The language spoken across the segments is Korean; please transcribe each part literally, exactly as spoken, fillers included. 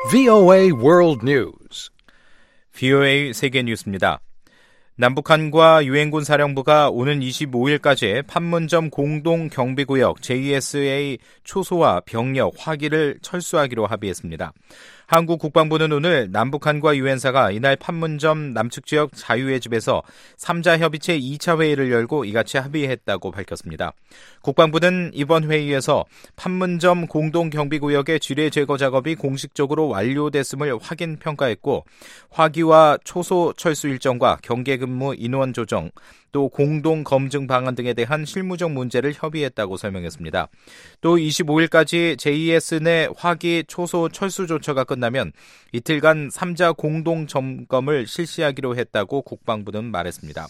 브이오에이 World News. 브이오에이 세계 뉴스입니다. 남북한과 유엔군 사령부가 오는 이십오일까지 판문점 공동경비구역 제이에스에이 초소화 병력 화기를 철수하기로 합의했습니다. 한국 국방부는 오늘 남북한과 유엔사가 이날 판문점 남측 지역 자유의 집에서 삼자 협의체 이 차 회의를 열고 이같이 합의했다고 밝혔습니다. 국방부는 이번 회의에서 판문점 공동경비구역의 지뢰 제거 작업이 공식적으로 완료됐음을 확인 평가했고, 화기와 초소 철수 일정과 경계근무 인원 조정, 또 공동 검증 방안 등에 대한 실무적 문제를 협의했다고 설명했습니다. 또 이십오일까지 제이에스 내 화기, 초소, 철수 조처가 끝나면 이틀간 삼자 공동 점검을 실시하기로 했다고 국방부는 말했습니다.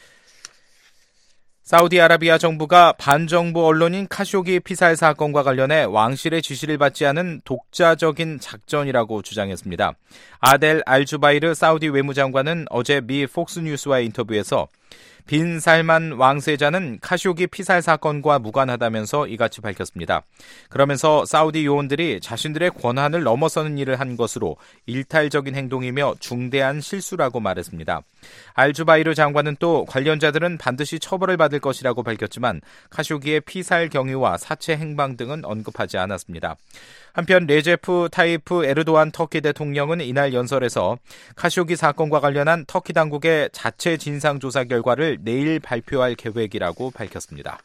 사우디아라비아 정부가 반정부 언론인 카쇼기 피살 사건과 관련해 왕실의 지시를 받지 않은 독자적인 작전이라고 주장했습니다. 아델 알주바이르 사우디 외무장관은 어제 미 폭스뉴스와의 인터뷰에서 빈 살만 왕세자는 카쇼기 피살 사건과 무관하다면서 이같이 밝혔습니다. 그러면서 사우디 요원들이 자신들의 권한을 넘어서는 일을 한 것으로 일탈적인 행동이며 중대한 실수라고 말했습니다. 알주바이르 장관은 또 관련자들은 반드시 처벌을 받을 것이라고 밝혔지만 카쇼기의 피살 경위와 사체 행방 등은 언급하지 않았습니다. 한편 레제프 타이프 에르도안 터키 대통령은 이날 연설에서 카쇼기 사건과 관련한 터키 당국의 자체 진상조사 결과를 내일 발표할 계획이라고 밝혔습니다.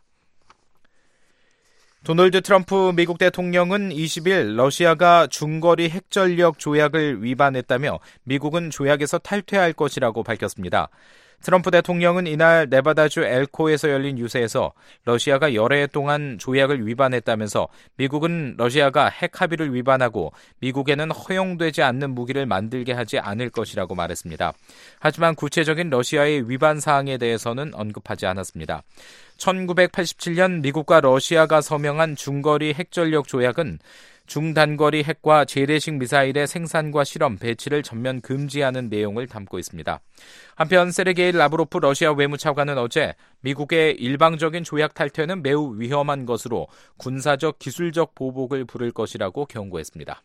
도널드 트럼프 미국 대통령은 이십일 러시아가 중거리 핵전력 조약을 위반했다며 미국은 조약에서 탈퇴할 것이라고 밝혔습니다. 트럼프 대통령은 이날 네바다주 엘코에서 열린 유세에서 러시아가 여러 해 동안 조약을 위반했다면서 미국은 러시아가 핵 합의를 위반하고 미국에는 허용되지 않는 무기를 만들게 하지 않을 것이라고 말했습니다. 하지만 구체적인 러시아의 위반 사항에 대해서는 언급하지 않았습니다. 천구백팔십칠년 미국과 러시아가 서명한 중거리 핵전력 조약은 중단거리 핵과 재래식 미사일의 생산과 실험, 배치를 전면 금지하는 내용을 담고 있습니다. 한편 세르게이 라브로프 러시아 외무차관은 어제 미국의 일방적인 조약 탈퇴는 매우 위험한 것으로 군사적, 기술적 보복을 부를 것이라고 경고했습니다.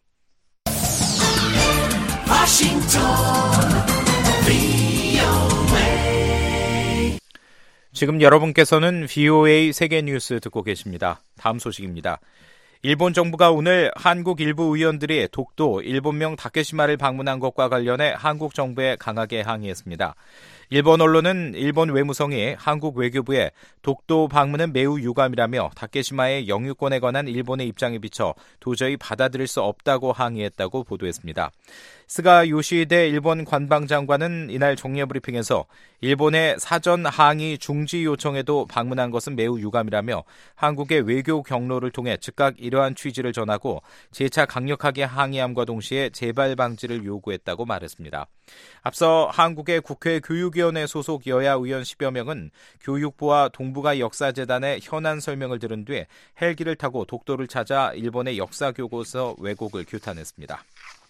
워싱턴 브이오에이. 지금 여러분께서는 브이오에이 세계 뉴스 듣고 계십니다. 다음 소식입니다. 일본 정부가 오늘 한국 일부 의원들이 독도 일본명 다케시마를 방문한 것과 관련해 한국 정부에 강하게 항의했습니다. 일본 언론은 일본 외무성이 한국 외교부에 독도 방문은 매우 유감이라며 다케시마의 영유권에 관한 일본의 입장에 비춰 도저히 받아들일 수 없다고 항의했다고 보도했습니다. 스가 요시히데 일본 관방장관은 이날 정례 브리핑에서 일본의 사전 항의 중지 요청에도 방문한 것은 매우 유감이라며 한국의 외교 경로를 통해 즉각 이러한 취지를 전하고 재차 강력하게 항의함과 동시에 재발 방지를 요구했다고 말했습니다. 앞서 한국의 국회 교육위원회 소속 여야 의원 십여 명은 교육부와 동북아 역사재단의 현안 설명을 들은 뒤 헬기를 타고 독도를 찾아 일본의 역사교과서 왜곡을 규탄했습니다.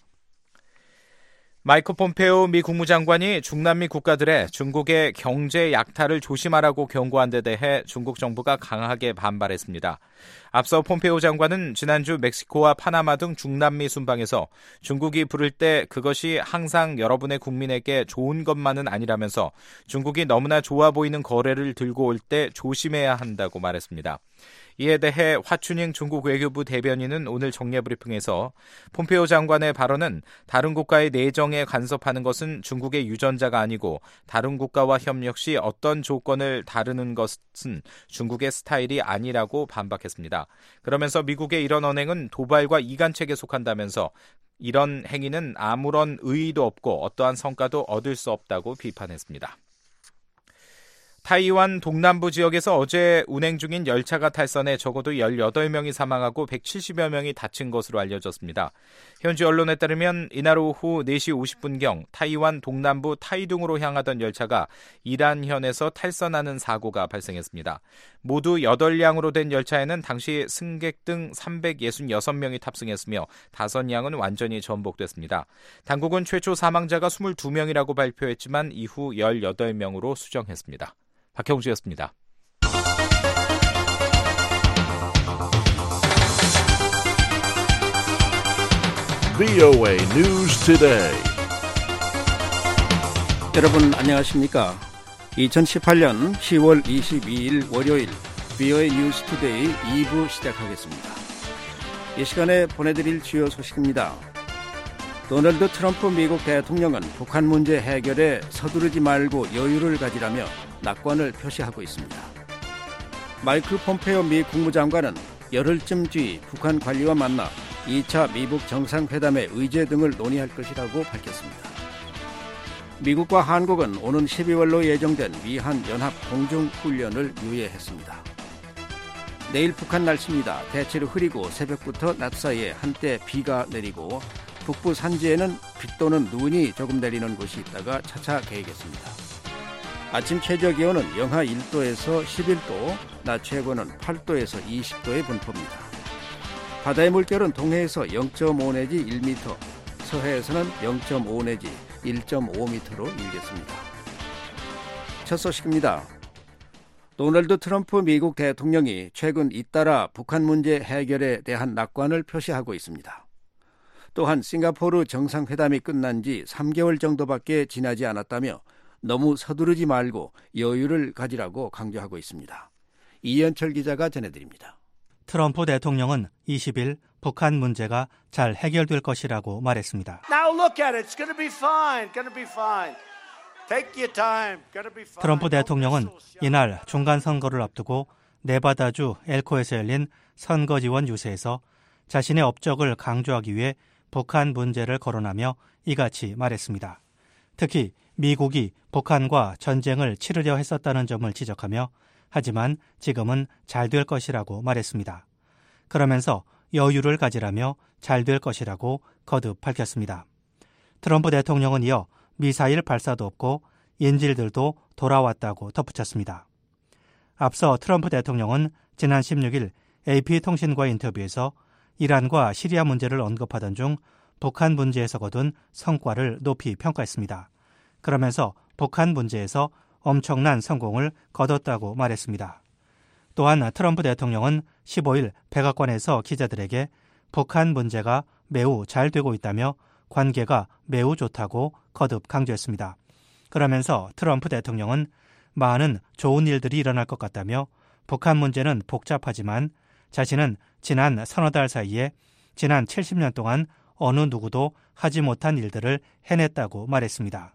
마이크 폼페오 미 국무장관이 중남미 국가들의 중국의 경제 약탈을 조심하라고 경고한 데 대해 중국 정부가 강하게 반발했습니다. 앞서 폼페오 장관은 지난주 멕시코와 파나마 등 중남미 순방에서 중국이 부를 때 그것이 항상 여러분의 국민에게 좋은 것만은 아니라면서 중국이 너무나 좋아 보이는 거래를 들고 올 때 조심해야 한다고 말했습니다. 이에 대해 화춘잉 중국 외교부 대변인은 오늘 정례 브리핑에서 폼페오 장관의 발언은 다른 국가의 내정에 간섭하는 것은 중국의 유전자가 아니고 다른 국가와 협력 시 어떤 조건을 다루는 것은 중국의 스타일이 아니라고 반박했습니다. 그러면서 미국의 이런 언행은 도발과 이간책에 속한다면서 이런 행위는 아무런 의의도 없고 어떠한 성과도 얻을 수 없다고 비판했습니다. 타이완 동남부 지역에서 어제 운행 중인 열차가 탈선해 적어도 열여덟 명이 사망하고 백칠십여 명이 다친 것으로 알려졌습니다. 현지 언론에 따르면 이날 오후 네 시 오십 분경 타이완 동남부 타이둥으로 향하던 열차가 이란현에서 탈선하는 사고가 발생했습니다. 모두 여덟 량으로 된 열차에는 당시 승객 등 삼백육십육 명이 탑승했으며 다섯 량은 완전히 전복됐습니다. 당국은 최초 사망자가 이십이 명이라고 발표했지만 이후 열여덟 명으로 수정했습니다. 박형주였습니다. 브이오에이 News Today. 여러분 안녕하십니까? 이천십팔년 시월 이십이일 월요일 브이오에이 뉴스 투데이 이 부 시작하겠습니다. 이 시간에 보내드릴 주요 소식입니다. 도널드 트럼프 미국 대통령은 북한 문제 해결에 서두르지 말고 여유를 가지라며 낙관을 표시하고 있습니다. 마이클 폼페오 미 국무장관은 열흘쯤 뒤 북한 관리와 만나 이 차 미북 정상회담의 의제 등을 논의할 것이라고 밝혔습니다. 미국과 한국은 오는 십이월로 예정된 미한 연합 공중훈련을 유예했습니다. 내일 북한 날씨입니다. 대체로 흐리고 새벽부터 낮 사이에 한때 비가 내리고 북부 산지에는 비 또는 눈이 조금 내리는 곳이 있다가 차차 개겠습니다. 아침 최저기온은 영하 일 도에서 십일 도, 낮 최고는 팔 도에서 이십 도의 분포입니다. 바다의 물결은 동해에서 영 점 오 내지 일 미터, 서해에서는 영 점 오 내지 일 점 오 미터로 일겠습니다. 첫 소식입니다. 도널드 트럼프 미국 대통령이 최근 잇따라 북한 문제 해결에 대한 낙관을 표시하고 있습니다. 또한 싱가포르 정상회담이 끝난 지 삼 개월 정도밖에 지나지 않았다며 너무 서두르지 말고 여유를 가지라고 강조하고 있습니다. 이현철 기자가 전해드립니다. 트럼프 대통령은 이십일 북한 문제가 잘 해결될 것이라고 말했습니다. Now look at it. It's going to be fine. Going to be fine. Take your time. Going to be fine. 트럼프 대통령은 이날 중간 선거를 앞두고 네바다주 엘코에서 열린 선거 지원 유세에서 자신의 업적을 강조하기 위해 북한 문제를 거론하며 이같이 말했습니다. 특히 미국이 북한과 전쟁을 치르려 했었다는 점을 지적하며 하지만 지금은 잘 될 것이라고 말했습니다. 그러면서 여유를 가지라며 잘 될 것이라고 거듭 밝혔습니다. 트럼프 대통령은 이어 미사일 발사도 없고 인질들도 돌아왔다고 덧붙였습니다. 앞서 트럼프 대통령은 지난 십육일 에이피통신과의 인터뷰에서 이란과 시리아 문제를 언급하던 중 북한 문제에서 거둔 성과를 높이 평가했습니다. 그러면서 북한 문제에서 엄청난 성공을 거뒀다고 말했습니다. 또한 트럼프 대통령은 십오일 백악관에서 기자들에게 북한 문제가 매우 잘 되고 있다며 관계가 매우 좋다고 거듭 강조했습니다. 그러면서 트럼프 대통령은 많은 좋은 일들이 일어날 것 같다며 북한 문제는 복잡하지만 자신은 지난 서너 달 사이에 지난 칠십 년 동안 어느 누구도 하지 못한 일들을 해냈다고 말했습니다.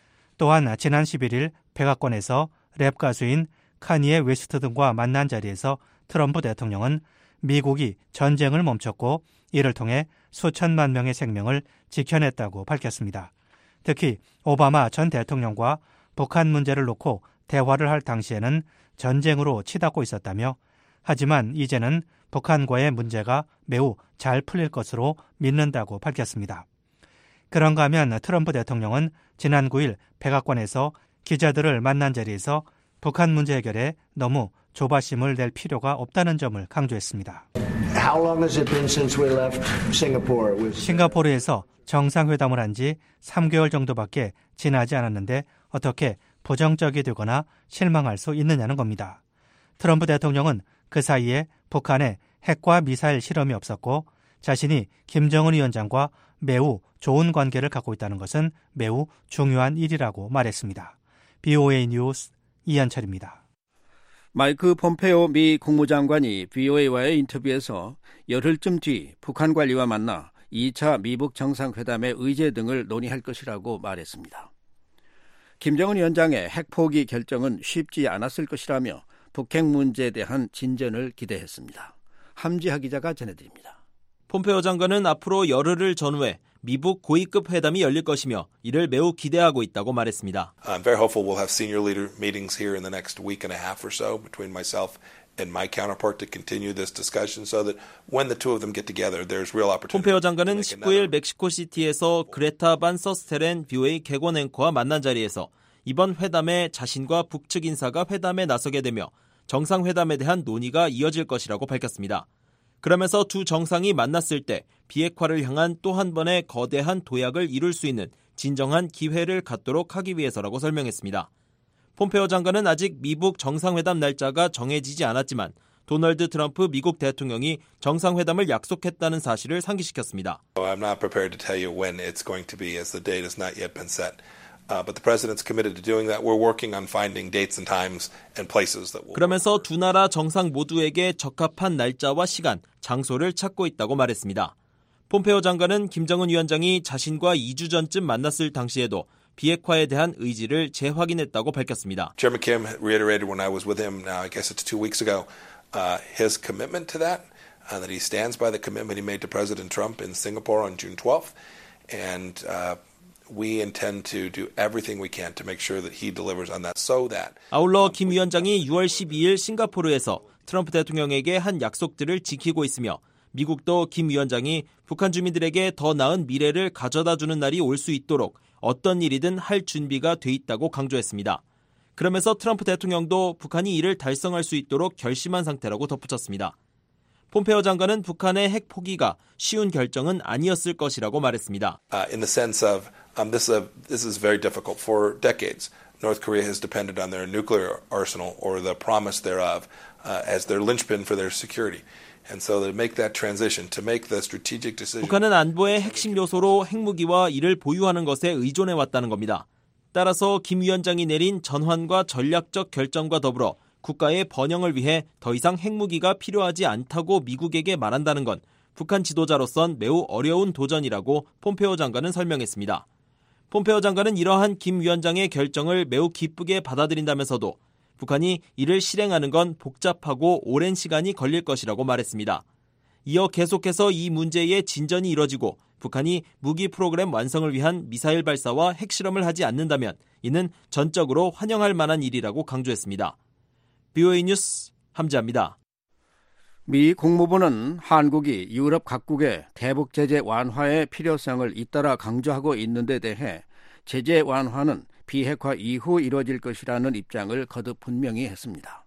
또한 지난 십일일 백악관에서 랩 가수인 카니에 웨스트 등과 만난 자리에서 트럼프 대통령은 미국이 전쟁을 멈췄고 이를 통해 수천만 명의 생명을 지켜냈다고 밝혔습니다. 특히 오바마 전 대통령과 북한 문제를 놓고 대화를 할 당시에는 전쟁으로 치닫고 있었다며 하지만 이제는 북한과의 문제가 매우 잘 풀릴 것으로 믿는다고 밝혔습니다. 그런가 하면 트럼프 대통령은 지난 구일 백악관에서 기자들을 만난 자리에서 북한 문제 해결에 너무 조바심을 낼 필요가 없다는 점을 강조했습니다. How long has it been since we left Singapore? It was... 싱가포르에서 정상회담을 한 지 삼 개월 정도밖에 지나지 않았는데 어떻게 부정적이 되거나 실망할 수 있느냐는 겁니다. 트럼프 대통령은 그 사이에 북한에 핵과 미사일 실험이 없었고 자신이 김정은 위원장과 매우 좋은 관계를 갖고 있다는 것은 매우 중요한 일이라고 말했습니다. 브이오에이 뉴스 이현철입니다. 마이크 폼페오 미 국무장관이 브이오에이와의 인터뷰에서 열흘쯤 뒤 북한 관리와 만나 이 차 미북 정상회담의 의제 등을 논의할 것이라고 말했습니다. 김정은 위원장의 핵 포기 결정은 쉽지 않았을 것이라며 북핵 문제에 대한 진전을 기대했습니다. 함지하 기자가 전해드립니다. 폼페오 장관은 앞으로 열흘을 전후해 미북 고위급 회담이 열릴 것이며 이를 매우 기대하고 있다고 말했습니다. I'm very hopeful we'll have senior leader meetings here in the next week and a half or so between myself and my counterpart to continue this discussion so that when the two of them get together there's real opportunity. 폼페오 장관은 십구일 멕시코시티에서 그레타 반 서스텔렌 브이오에이 개관 앵커와 만난 자리에서 이번 회담에 자신과 북측 인사가 회담에 나서게 되며 정상회담에 대한 논의가 이어질 것이라고 밝혔습니다. 그러면서 두 정상이 만났을 때 비핵화를 향한 또 한 번의 거대한 도약을 이룰 수 있는 진정한 기회를 갖도록 하기 위해서라고 설명했습니다. 폼페오 장관은 아직 미북 정상회담 날짜가 정해지지 않았지만 도널드 트럼프 미국 대통령이 정상회담을 약속했다는 사실을 상기시켰습니다. I'm not prepared to tell you when it's going to be as the date has not yet been set. Uh, but the president's committed to doing that. We're working on finding dates and times and places that will. 그러면서 두 나라 정상 모두에게 적합한 날짜와 시간, 장소를 찾고 있다고 말했습니다. 폼페오 장관은 김정은 위원장이 자신과 이 주 전쯤 만났을 당시에도 비핵화에 대한 의지를 재확인했다고 밝혔습니다. Chairman Kim reiterated when I was with him, now I guess it's two weeks ago, uh, his commitment to that, uh, that he stands by the commitment he made to President Trump in Singapore on June twelfth, and uh, we intend to do everything we can to make sure that he delivers on that so that. 아울러 김 위원장이 유월 십이일 싱가포르에서 트럼프 대통령에게 한 약속들을 지키고 있으며 미국도 김 위원장이 북한 주민들에게 더 나은 미래를 가져다주는 날이 올 수 있도록 어떤 일이든 할 준비가 돼 있다고 강조했습니다. 그러면서 트럼프 대통령도 북한이 이를 달성할 수 있도록 결심한 상태라고 덧붙였습니다. 폼페오 장관은 북한의 핵 포기가 쉬운 결정은 아니었을 것이라고 말했습니다. Uh, in the sense of um, this, uh, this is very difficult. For decades, North Korea has depended on their nuclear arsenal or the promise thereof uh, as their linchpin for their security. And so to make that transition, to make the strategic decision. 북한은 안보의 핵심 요소로 핵무기와 이를 보유하는 것에 의존해 왔다는 겁니다. 따라서 김 위원장이 내린 전환과 전략적 결정과 더불어 국가의 번영을 위해 더 이상 핵무기가 필요하지 않다고 미국에게 말한다는 건 북한 지도자로선 매우 어려운 도전이라고 폼페오 장관은 설명했습니다. 폼페오 장관은 이러한 김 위원장의 결정을 매우 기쁘게 받아들인다면서도 북한이 이를 실행하는 건 복잡하고 오랜 시간이 걸릴 것이라고 말했습니다. 이어 계속해서 이 문제의 진전이 이뤄지고 북한이 무기 프로그램 완성을 위한 미사일 발사와 핵실험을 하지 않는다면 이는 전적으로 환영할 만한 일이라고 강조했습니다. 비오에이 뉴스 함지아입니다. 미 국무부는 한국이 유럽 각국의 대북 제재 완화의 필요성을 잇따라 강조하고 있는 데 대해 제재 완화는 비핵화 이후 이뤄질 것이라는 입장을 거듭 분명히 했습니다.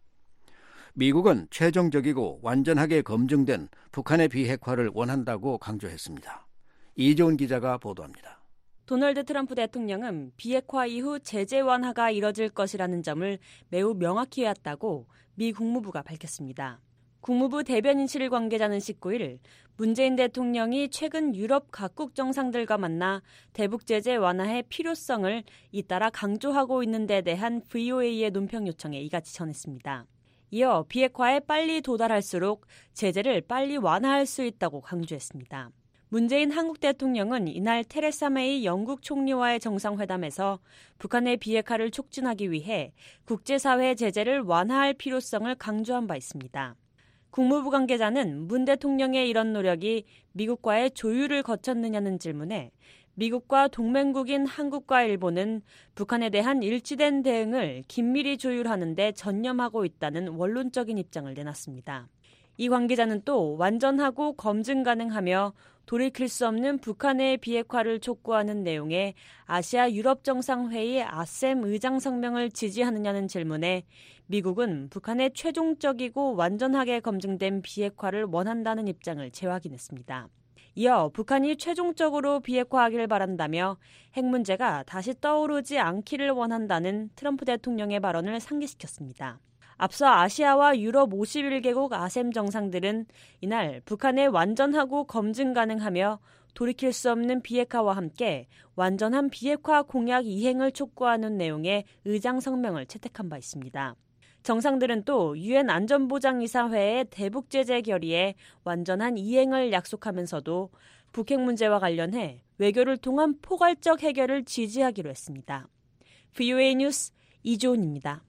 미국은 최종적이고 완전하게 검증된 북한의 비핵화를 원한다고 강조했습니다. 이재훈 기자가 보도합니다. 도널드 트럼프 대통령은 비핵화 이후 제재 완화가 이뤄질 것이라는 점을 매우 명확히 해왔다고 미 국무부가 밝혔습니다. 국무부 대변인실 관계자는 십구일 문재인 대통령이 최근 유럽 각국 정상들과 만나 대북 제재 완화의 필요성을 잇따라 강조하고 있는 데 대한 브이오에이의 논평 요청에 이같이 전했습니다. 이어 비핵화에 빨리 도달할수록 제재를 빨리 완화할 수 있다고 강조했습니다. 문재인 한국 대통령은 이날 테레사 메이 영국 총리와의 정상회담에서 북한의 비핵화를 촉진하기 위해 국제사회 제재를 완화할 필요성을 강조한 바 있습니다. 국무부 관계자는 문 대통령의 이런 노력이 미국과의 조율을 거쳤느냐는 질문에 미국과 동맹국인 한국과 일본은 북한에 대한 일치된 대응을 긴밀히 조율하는 데 전념하고 있다는 원론적인 입장을 내놨습니다. 이 관계자는 또 완전하고 검증 가능하며 돌이킬 수 없는 북한의 비핵화를 촉구하는 내용의 아시아 유럽 정상회의 아셈 의장 성명을 지지하느냐는 질문에 미국은 북한의 최종적이고 완전하게 검증된 비핵화를 원한다는 입장을 재확인했습니다. 이어 북한이 최종적으로 비핵화하기를 바란다며 핵 문제가 다시 떠오르지 않기를 원한다는 트럼프 대통령의 발언을 상기시켰습니다. 앞서 아시아와 유럽 오십일 개국 아셈 정상들은 이날 북한의 완전하고 검증 가능하며 돌이킬 수 없는 비핵화와 함께 완전한 비핵화 공약 이행을 촉구하는 내용의 의장 성명을 채택한 바 있습니다. 정상들은 또 유엔 안전보장이사회의 대북 제재 결의에 완전한 이행을 약속하면서도 북핵 문제와 관련해 외교를 통한 포괄적 해결을 지지하기로 했습니다. 브이오에이 뉴스 이조은입니다.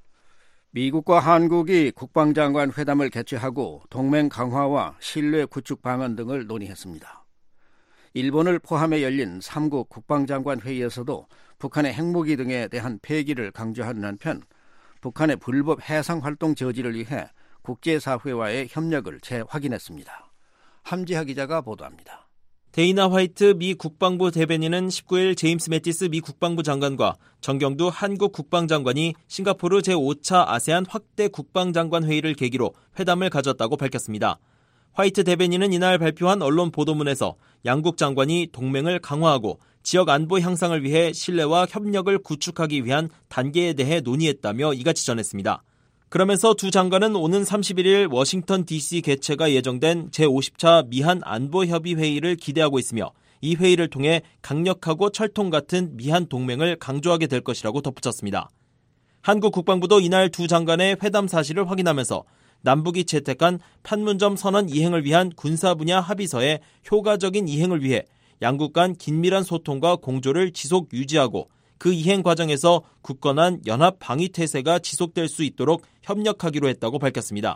미국과 한국이 국방장관 회담을 개최하고 동맹 강화와 신뢰 구축 방안 등을 논의했습니다. 일본을 포함해 열린 삼국 국방장관 회의에서도 북한의 핵무기 등에 대한 폐기를 강조하는 한편 북한의 불법 해상활동 저지를 위해 국제사회와의 협력을 재확인했습니다. 함지하 기자가 보도합니다. 데이나 화이트 미 국방부 대변인은 십구일 제임스 매티스 미 국방부 장관과 정경두 한국 국방장관이 싱가포르 제오 차 아세안 확대 국방장관 회의를 계기로 회담을 가졌다고 밝혔습니다. 화이트 대변인은 이날 발표한 언론 보도문에서 양국 장관이 동맹을 강화하고 지역 안보 향상을 위해 신뢰와 협력을 구축하기 위한 단계에 대해 논의했다며 이같이 전했습니다. 그러면서 두 장관은 오는 삼십일 일 워싱턴 디씨 개최가 예정된 제오십 차 미한 안보협의 회의를 기대하고 있으며 이 회의를 통해 강력하고 철통 같은 미한 동맹을 강조하게 될 것이라고 덧붙였습니다. 한국 국방부도 이날 두 장관의 회담 사실을 확인하면서 남북이 채택한 판문점 선언 이행을 위한 군사 분야 합의서의 효과적인 이행을 위해 양국 간 긴밀한 소통과 공조를 지속 유지하고 그 이행 과정에서 굳건한 연합 방위 태세가 지속될 수 있도록 협력하기로 했다고 밝혔습니다.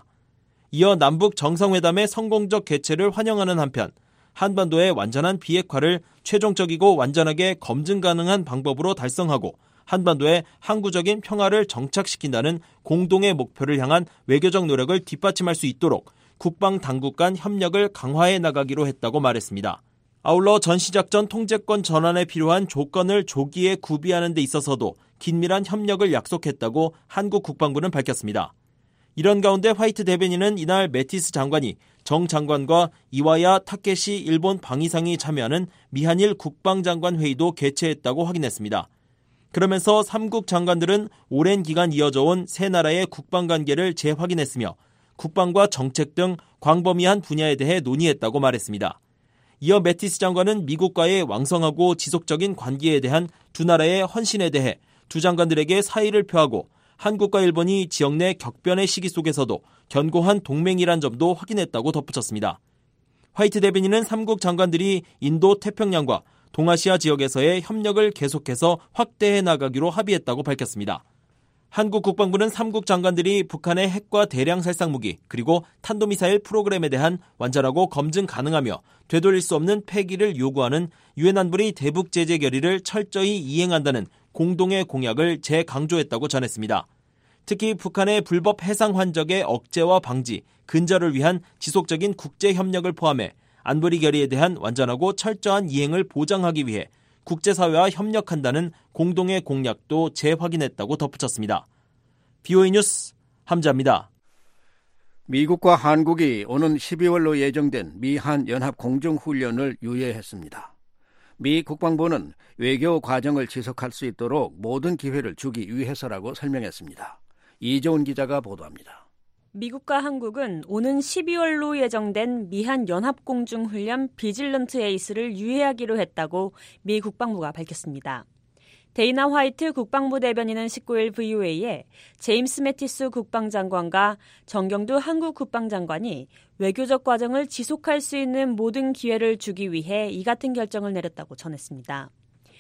이어 남북 정상회담의 성공적 개최를 환영하는 한편 한반도의 완전한 비핵화를 최종적이고 완전하게 검증 가능한 방법으로 달성하고 한반도의 항구적인 평화를 정착시킨다는 공동의 목표를 향한 외교적 노력을 뒷받침할 수 있도록 국방 당국 간 협력을 강화해 나가기로 했다고 말했습니다. 아울러 전시작전 통제권 전환에 필요한 조건을 조기에 구비하는 데 있어서도 긴밀한 협력을 약속했다고 한국 국방부는 밝혔습니다. 이런 가운데 화이트 대변인은 이날 매티스 장관이 정 장관과 이와야 타케시 일본 방위상이 참여하는 미한일 국방장관 회의도 개최했다고 확인했습니다. 그러면서 삼국 장관들은 오랜 기간 이어져온 세 나라의 국방관계를 재확인했으며 국방과 정책 등 광범위한 분야에 대해 논의했다고 말했습니다. 이어 매티스 장관은 미국과의 왕성하고 지속적인 관계에 대한 두 나라의 헌신에 대해 두 장관들에게 사의를 표하고 한국과 일본이 지역 내 격변의 시기 속에서도 견고한 동맹이란 점도 확인했다고 덧붙였습니다. 화이트 대변인은 삼국 장관들이 인도 태평양과 동아시아 지역에서의 협력을 계속해서 확대해 나가기로 합의했다고 밝혔습니다. 한국 국방부는 삼국 장관들이 북한의 핵과 대량 살상무기 그리고 탄도미사일 프로그램에 대한 완전하고 검증 가능하며 되돌릴 수 없는 폐기를 요구하는 유엔 안보리 대북 제재 결의를 철저히 이행한다는 공동의 공약을 재강조했다고 전했습니다. 특히 북한의 불법 해상 환적의 억제와 방지, 근절을 위한 지속적인 국제 협력을 포함해 안보리 결의에 대한 완전하고 철저한 이행을 보장하기 위해 국제사회와 협력한다는 공동의 공약도 재확인했다고 덧붙였습니다. 비오이 뉴스 함자입니다. 미국과 한국이 오는 십이월로 예정된 미한 연합 공중훈련을 유예했습니다. 미 국방부는 외교 과정을 지속할 수 있도록 모든 기회를 주기 위해서라고 설명했습니다. 이재훈 기자가 보도합니다. 미국과 한국은 오는 십이월로 예정된 미한 연합공중훈련 비질런트 에이스를 유예하기로 했다고 미 국방부가 밝혔습니다. 데이나 화이트 국방부 대변인은 십구 일 브이오에이에 제임스 매티스 국방장관과 정경두 한국 국방장관이 외교적 과정을 지속할 수 있는 모든 기회를 주기 위해 이 같은 결정을 내렸다고 전했습니다.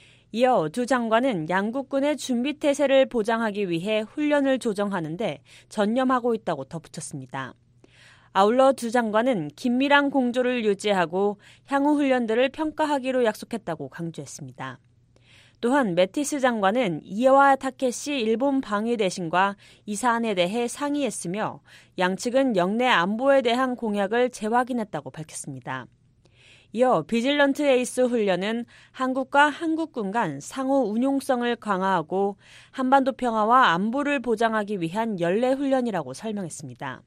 이어 두 장관은 양국군의 준비 태세를 보장하기 위해 훈련을 조정하는 데 전념하고 있다고 덧붙였습니다. 아울러 두 장관은 긴밀한 공조를 유지하고 향후 훈련들을 평가하기로 약속했다고 강조했습니다. 또한 매티스 장관은 이와야 타케시 일본 방위대신과 이 사안에 대해 상의했으며 양측은 영내 안보에 대한 공약을 재확인했다고 밝혔습니다. 이어 비질런트 에이스 훈련은 한국과 한국군 간 상호 운용성을 강화하고 한반도 평화와 안보를 보장하기 위한 연례 훈련이라고 설명했습니다.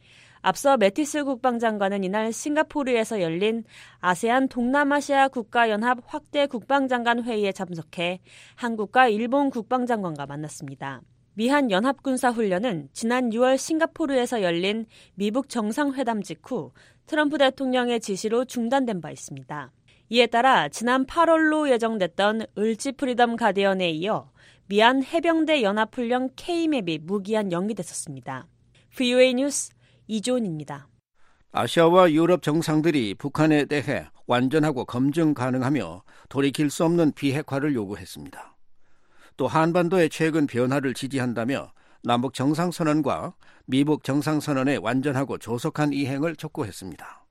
앞서 매티스 국방장관은 이날 싱가포르에서 열린 아세안 동남아시아 국가연합 확대 국방장관 회의에 참석해 한국과 일본 국방장관과 만났습니다. 미한 연합군사훈련은 지난 유월 싱가포르에서 열린 미북 정상회담 직후 트럼프 대통령의 지시로 중단된 바 있습니다. 이에 따라 지난 팔월로 예정됐던 을지 프리덤 가디언에 이어 미한 해병대 연합훈련 K맵이 무기한 연기됐었습니다. 브이오에이 뉴스 이조은입니다. 아시아와 유럽 정상들이 북한에 대해 완전하고 검증 가능하며 돌이킬 수 없는 비핵화를 요구했습니다. 또 한반도의 최근 변화를 지지한다며 남북 정상선언과 미북 정상선언의 완전하고 조속한 이행을 촉구했습니다.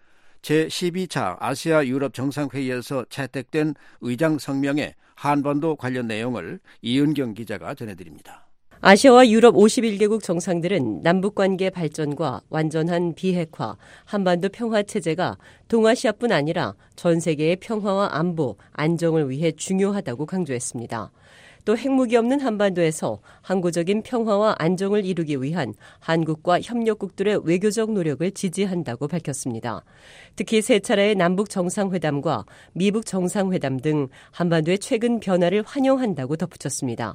제십이 차 아시아 유럽 정상회의에서 채택된 의장 성명의 한반도 관련 내용을 이은경 기자가 전해드립니다. 아시아와 유럽 오십일 개국 정상들은 남북관계 발전과 완전한 비핵화, 한반도 평화체제가 동아시아뿐 아니라 전 세계의 평화와 안보, 안정을 위해 중요하다고 강조했습니다. 또 핵무기 없는 한반도에서 항구적인 평화와 안정을 이루기 위한 한국과 협력국들의 외교적 노력을 지지한다고 밝혔습니다. 특히 세 차례의 남북 정상회담과 미북 정상회담 등 한반도의 최근 변화를 환영한다고 덧붙였습니다.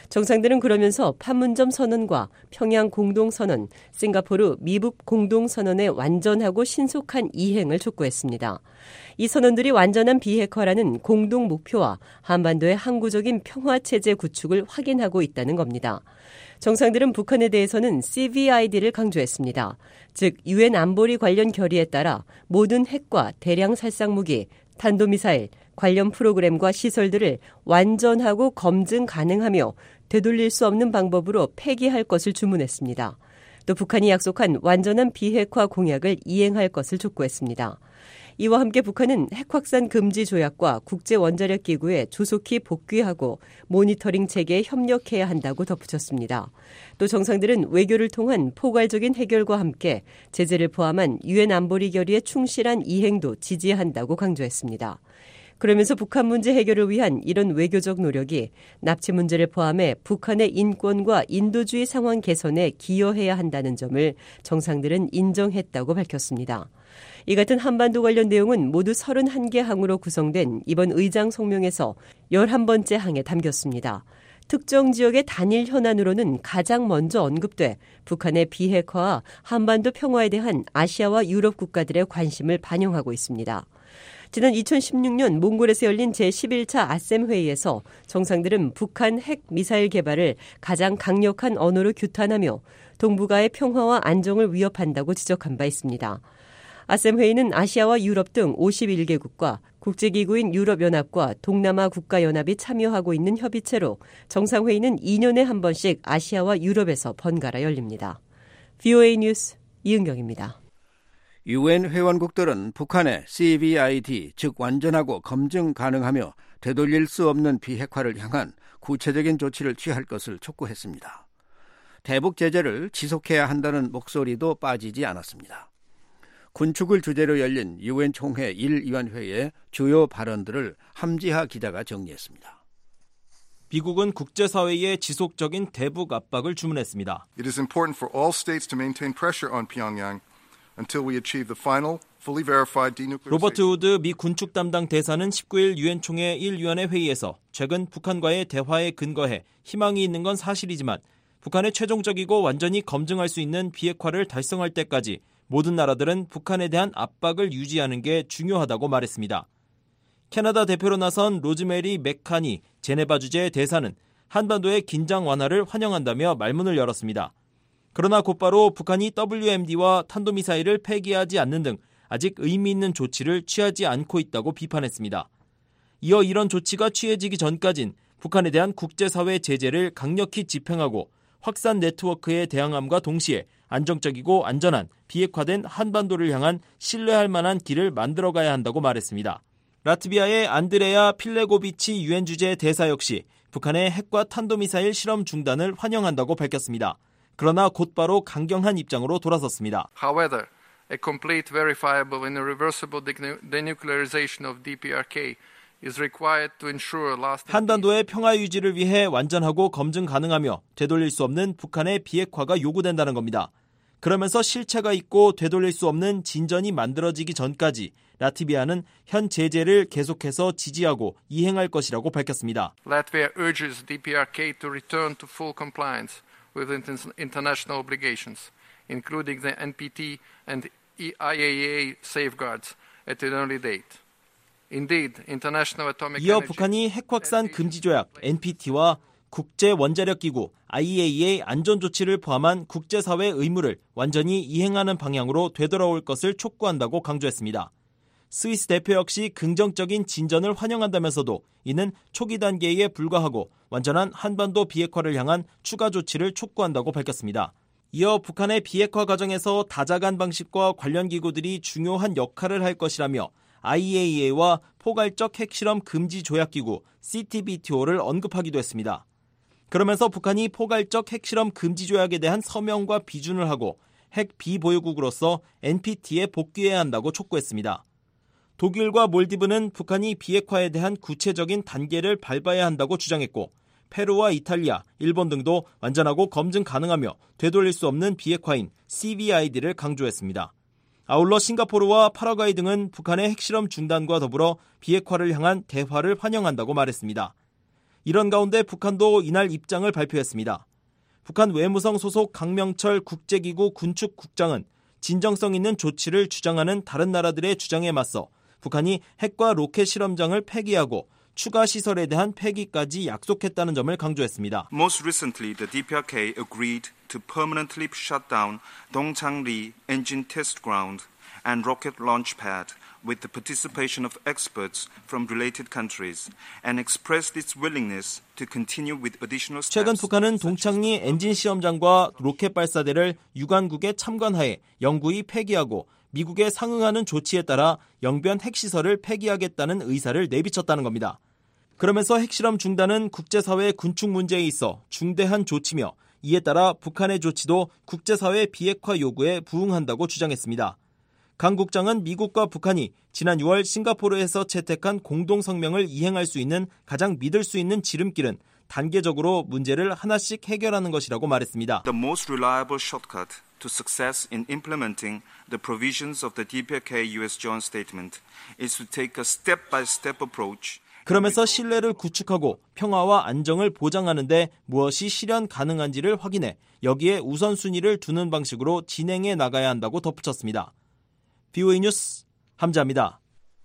정상들은 그러면서 판문점 선언과 평양 공동선언, 싱가포르 미북 공동선언의 완전하고 신속한 이행을 촉구했습니다. 이 선언들이 완전한 비핵화라는 공동 목표와 한반도의 항구적인 평화체제 구축을 확인하고 있다는 겁니다. 정상들은 북한에 대해서는 씨브이아이디를 강조했습니다. 즉 유엔 안보리 관련 결의에 따라 모든 핵과 대량 살상무기, 탄도미사일, 관련 프로그램과 시설들을 완전하고 검증 가능하며 되돌릴 수 없는 방법으로 폐기할 것을 주문했습니다. 또 북한이 약속한 완전한 비핵화 공약을 이행할 것을 촉구했습니다. 이와 함께 북한은 핵확산 금지 조약과 국제원자력기구에 조속히 복귀하고 모니터링 체계에 협력해야 한다고 덧붙였습니다. 또 정상들은 외교를 통한 포괄적인 해결과 함께 제재를 포함한 유엔 안보리 결의의 충실한 이행도 지지한다고 강조했습니다. 그러면서 북한 문제 해결을 위한 이런 외교적 노력이 납치 문제를 포함해 북한의 인권과 인도주의 상황 개선에 기여해야 한다는 점을 정상들은 인정했다고 밝혔습니다. 이 같은 한반도 관련 내용은 모두 서른한 개 항으로 구성된 이번 의장 성명에서 열한 번째 항에 담겼습니다. 특정 지역의 단일 현안으로는 가장 먼저 언급돼 북한의 비핵화와 한반도 평화에 대한 아시아와 유럽 국가들의 관심을 반영하고 있습니다. 지난 이천십육 년 몽골에서 열린 제십일 차 아셈 회의에서 정상들은 북한 핵 미사일 개발을 가장 강력한 언어로 규탄하며 동북아의 평화와 안정을 위협한다고 지적한 바 있습니다. 아셈 회의는 아시아와 유럽 등 오십일 개국과 국제기구인 유럽연합과 동남아 국가연합이 참여하고 있는 협의체로 정상회의는 이 년에 한 번씩 아시아와 유럽에서 번갈아 열립니다. 브이오에이 뉴스 이은경입니다. 유엔 회원국들은 북한의 씨브이아이디, 즉 완전하고 검증 가능하며 되돌릴 수 없는 비핵화를 향한 구체적인 조치를 취할 것을 촉구했습니다. 대북 제재를 지속해야 한다는 목소리도 빠지지 않았습니다. 군축을 주제로 열린 유엔 총회 일 위원회의 주요 발언들을 함지하 기자가 정리했습니다. 미국은 국제사회의 지속적인 대북 압박을 주문했습니다. It is important for all states to maintain pressure on Pyongyang until we achieve the final, fully verified denuclearization. 로버트 우드 미 군축 담당 대사는 십구 일 유엔 총회 일 위원회 회의에서 최근 북한과의 대화에 근거해 희망이 있는 건 사실이지만 북한의 최종적이고 완전히 검증할 수 있는 비핵화를 달성할 때까지 모든 나라들은 북한에 대한 압박을 유지하는 게 중요하다고 말했습니다. 캐나다 대표로 나선 로즈메리 맥카니 제네바 주재 대사는 한반도의 긴장 완화를 환영한다며 말문을 열었습니다. 그러나 곧바로 북한이 더블유엠디와 탄도미사일을 폐기하지 않는 등 아직 의미 있는 조치를 취하지 않고 있다고 비판했습니다. 이어 이런 조치가 취해지기 전까진 북한에 대한 국제사회 제재를 강력히 집행하고 확산 네트워크에 대항함과 동시에 안정적이고 안전한 비핵화된 한반도를 향한 신뢰할 만한 길을 만들어가야 한다고 말했습니다. 라트비아의 안드레아 필레고비치 유엔 주재 대사 역시 북한의 핵과 탄도미사일 실험 중단을 환영한다고 밝혔습니다. 그러나 곧바로 강경한 입장으로 돌아섰습니다. However, a complete, verifiable and irreversible denuclearization of 디피아르케이 is required to ensure lasting 한반도의 평화 유지를 위해 완전하고 검증 가능하며 되돌릴 수 없는 북한의 비핵화가 요구된다는 겁니다. 그러면서 실체가 있고 되돌릴 수 없는 진전이 만들어지기 전까지 라트비아는 현 제재를 계속해서 지지하고 이행할 것이라고 밝혔습니다. Latvia urges 디피아르케이 to return to full compliance with international obligations, including the 엔피티 and 아이에이이에이 safeguards at an early date. Indeed, international atomic 이어 energy... 북한이 핵확산 금지 조약 엔피티와 국제 원자력 기구 아이에이이에이 안전 조치를 포함한 국제사회 의무를 완전히 이행하는 방향으로 되돌아올 것을 촉구한다고 강조했습니다. 스위스 대표 역시 긍정적인 진전을 환영한다면서도 이는 초기 단계에 불과하고 완전한 한반도 비핵화를 향한 추가 조치를 촉구한다고 밝혔습니다. 이어 북한의 비핵화 과정에서 다자간 방식과 관련 기구들이 중요한 역할을 할 것이라며 아이에이이에이와 포괄적 핵실험 금지 조약기구 씨티비티오를 언급하기도 했습니다. 그러면서 북한이 포괄적 핵실험 금지 조약에 대한 서명과 비준을 하고 핵 비보유국으로서 엔피티에 복귀해야 한다고 촉구했습니다. 독일과 몰디브는 북한이 비핵화에 대한 구체적인 단계를 밟아야 한다고 주장했고 페루와 이탈리아, 일본 등도 완전하고 검증 가능하며 되돌릴 수 없는 비핵화인 씨브이아이디를 강조했습니다. 아울러 싱가포르와 파라과이 등은 북한의 핵실험 중단과 더불어 비핵화를 향한 대화를 환영한다고 말했습니다. 이런 가운데 북한도 이날 입장을 발표했습니다. 북한 외무성 소속 강명철 국제기구 군축국장은 진정성 있는 조치를 주장하는 다른 나라들의 주장에 맞서 북한이 핵과 로켓 실험장을 폐기하고 추가 시설에 대한 폐기까지 약속했다는 점을 강조했습니다. Most recently, the 디피아르케이 agreed to permanently shut down Dongchang-ri engine test ground and rocket launch pad with the participation of experts from related countries and expressed its willingness to continue with additional steps. 최근 북한은 동창리 엔진 시험장과 로켓 발사대를 유관국의 참관하에 영구히 폐기하고 미국의 상응하는 조치에 따라 영변 핵시설을 폐기하겠다는 의사를 내비쳤다는 겁니다. 그러면서 핵실험 중단은 국제사회의 군축 문제에 있어 중대한 조치며 이에 따라 북한의 조치도 국제사회 비핵화 요구에 부응한다고 주장했습니다. 강 국장은 미국과 북한이 지난 유월 싱가포르에서 채택한 공동성명을 이행할 수 있는 가장 믿을 수 있는 지름길은 단계적으로 문제를 하나씩 해결하는 것이라고 말했습니다. The most reliable shortcut to success in implementing the provisions of the 디피아르케이 유에스 joint statement is to take a step-by-step approach. 그러면서 신뢰를 구축하고 평화와 안정을 보장하는 데 무엇이 실현 가능한지를 확인해 여기에 우선순위를 두는 방식으로 진행해 나가야 한다고 덧붙였습니다. 비오에이 뉴스 함자입니다.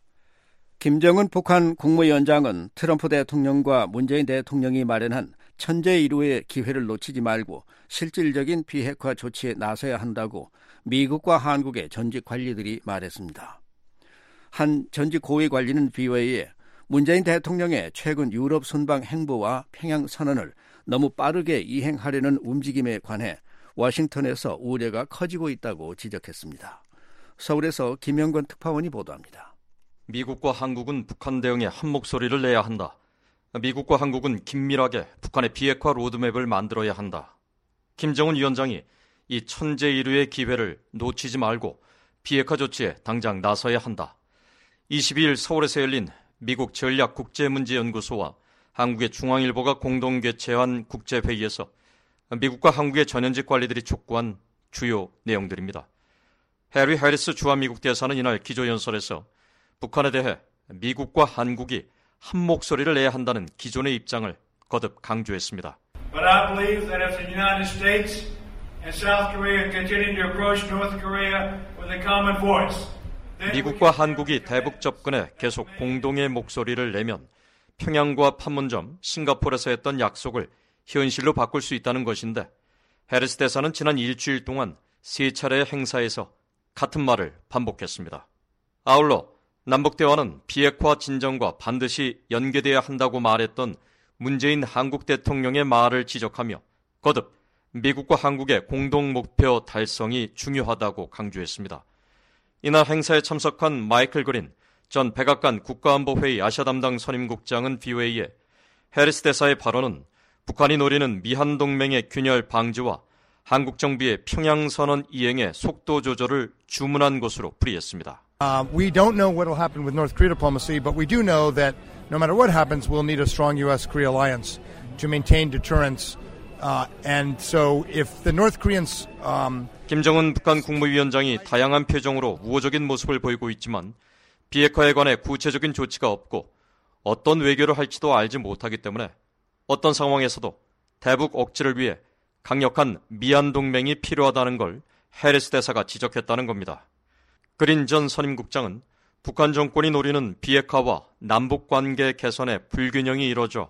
김정은 북한 국무위원장은 트럼프 대통령과 문재인 대통령이 마련한 천재일우의 기회를 놓치지 말고 실질적인 비핵화 조치에 나서야 한다고 미국과 한국의 전직 관리들이 말했습니다. 한 전직 고위 관리는 비오에이에 문재인 대통령의 최근 유럽 순방 행보와 평양 선언을 너무 빠르게 이행하려는 움직임에 관해 워싱턴에서 우려가 커지고 있다고 지적했습니다. 서울에서 김영권 특파원이 보도합니다. 미국과 한국은 북한 대응에 한 목소리를 내야 한다. 미국과 한국은 긴밀하게 북한의 비핵화 로드맵을 만들어야 한다. 김정은 위원장이 이 천재일우의 기회를 놓치지 말고 비핵화 조치에 당장 나서야 한다. 이십이 일 서울에서 열린 미국 전략국제문제연구소와 한국의 중앙일보가 공동 개최한 국제회의에서 미국과 한국의 전현직 관리들이 촉구한 주요 내용들입니다. 해리 해리스 주한미국 대사는 이날 기조연설에서 북한에 대해 미국과 한국이 한 목소리를 내야 한다는 기존의 입장을 거듭 강조했습니다. But I believe that if the United States and South Korea continue to approach North Korea with a common voice, 미국과 한국이 대북 접근에 계속 공동의 목소리를 내면 평양과 판문점, 싱가포르에서 했던 약속을 현실로 바꿀 수 있다는 것인데 해리스 대사는 지난 일주일 동안 세 차례의 행사에서 같은 말을 반복했습니다. 아울러 남북대화는 비핵화 진정과 반드시 연계돼야 한다고 말했던 문재인 한국 대통령의 말을 지적하며 거듭 미국과 한국의 공동 목표 달성이 중요하다고 강조했습니다. 이날 행사에 참석한 마이클 그린 전 백악관 국가안보회의 아시아 담당 선임국장은 비오에이에 해리스 대사의 발언은 북한이 노리는 미한동맹의 균열 방지와 한국 정부의 평양선언 이행의 속도 조절을 주문한 것으로 풀이했습니다. Uh, we don't know what will happen with North Korea diplomacy, but we do know that no matter what happens, we'll need a strong U S-Korea alliance to maintain deterrence. Uh, and so if the North Koreans... Um, 김정은 북한 국무위원장이 다양한 표정으로 우호적인 모습을 보이고 있지만 비핵화에 관해 구체적인 조치가 없고 어떤 외교를 할지도 알지 못하기 때문에 어떤 상황에서도 대북 억지를 위해 강력한 미한동맹이 필요하다는 걸 해리스 대사가 지적했다는 겁니다. 그린 전 선임국장은 북한 정권이 노리는 비핵화와 남북관계 개선의 불균형이 이뤄져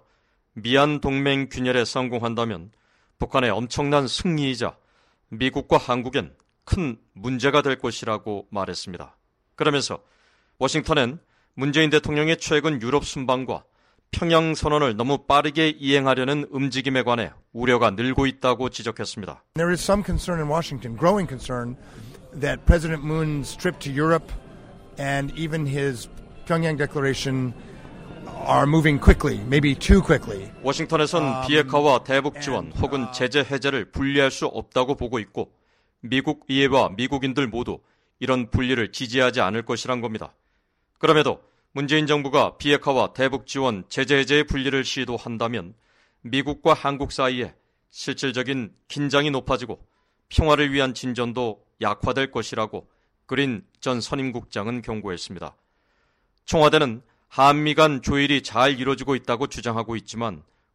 미한동맹 균열에 성공한다면 북한의 엄청난 승리이자 미국과 한국엔 큰 문제가 될 것이라고 말했습니다. 그러면서 워싱턴엔 문재인 대통령의 최근 유럽 순방과 평양 선언을 너무 빠르게 이행하려는 움직임에 관해 우려가 늘고 있다고 지적했습니다. There is some concern in Washington, growing concern, that President Moon's trip to Europe and even his Pyongyang declaration are moving quickly, maybe too quickly. 워싱턴에선 비핵화와 대북 지원 혹은 제재 해제를 분리할 수 없다고 보고 있고 미국 의회와 미국인들 모두 이런 분리를 지지하지 않을 것이란 겁니다. 그럼에도 문재인 정부가 비핵화와 대북 지원, 제재 해제의 분리를 시도한다면 미국과 한국 사이에 실질적인 긴장이 높아지고 평화를 위한 진전도 약화될 것이라고 그린 전 선임국장은 경고했습니다. 청와대는 한미 간 조율이 잘 이루어지고 있다고 주장하고 있지만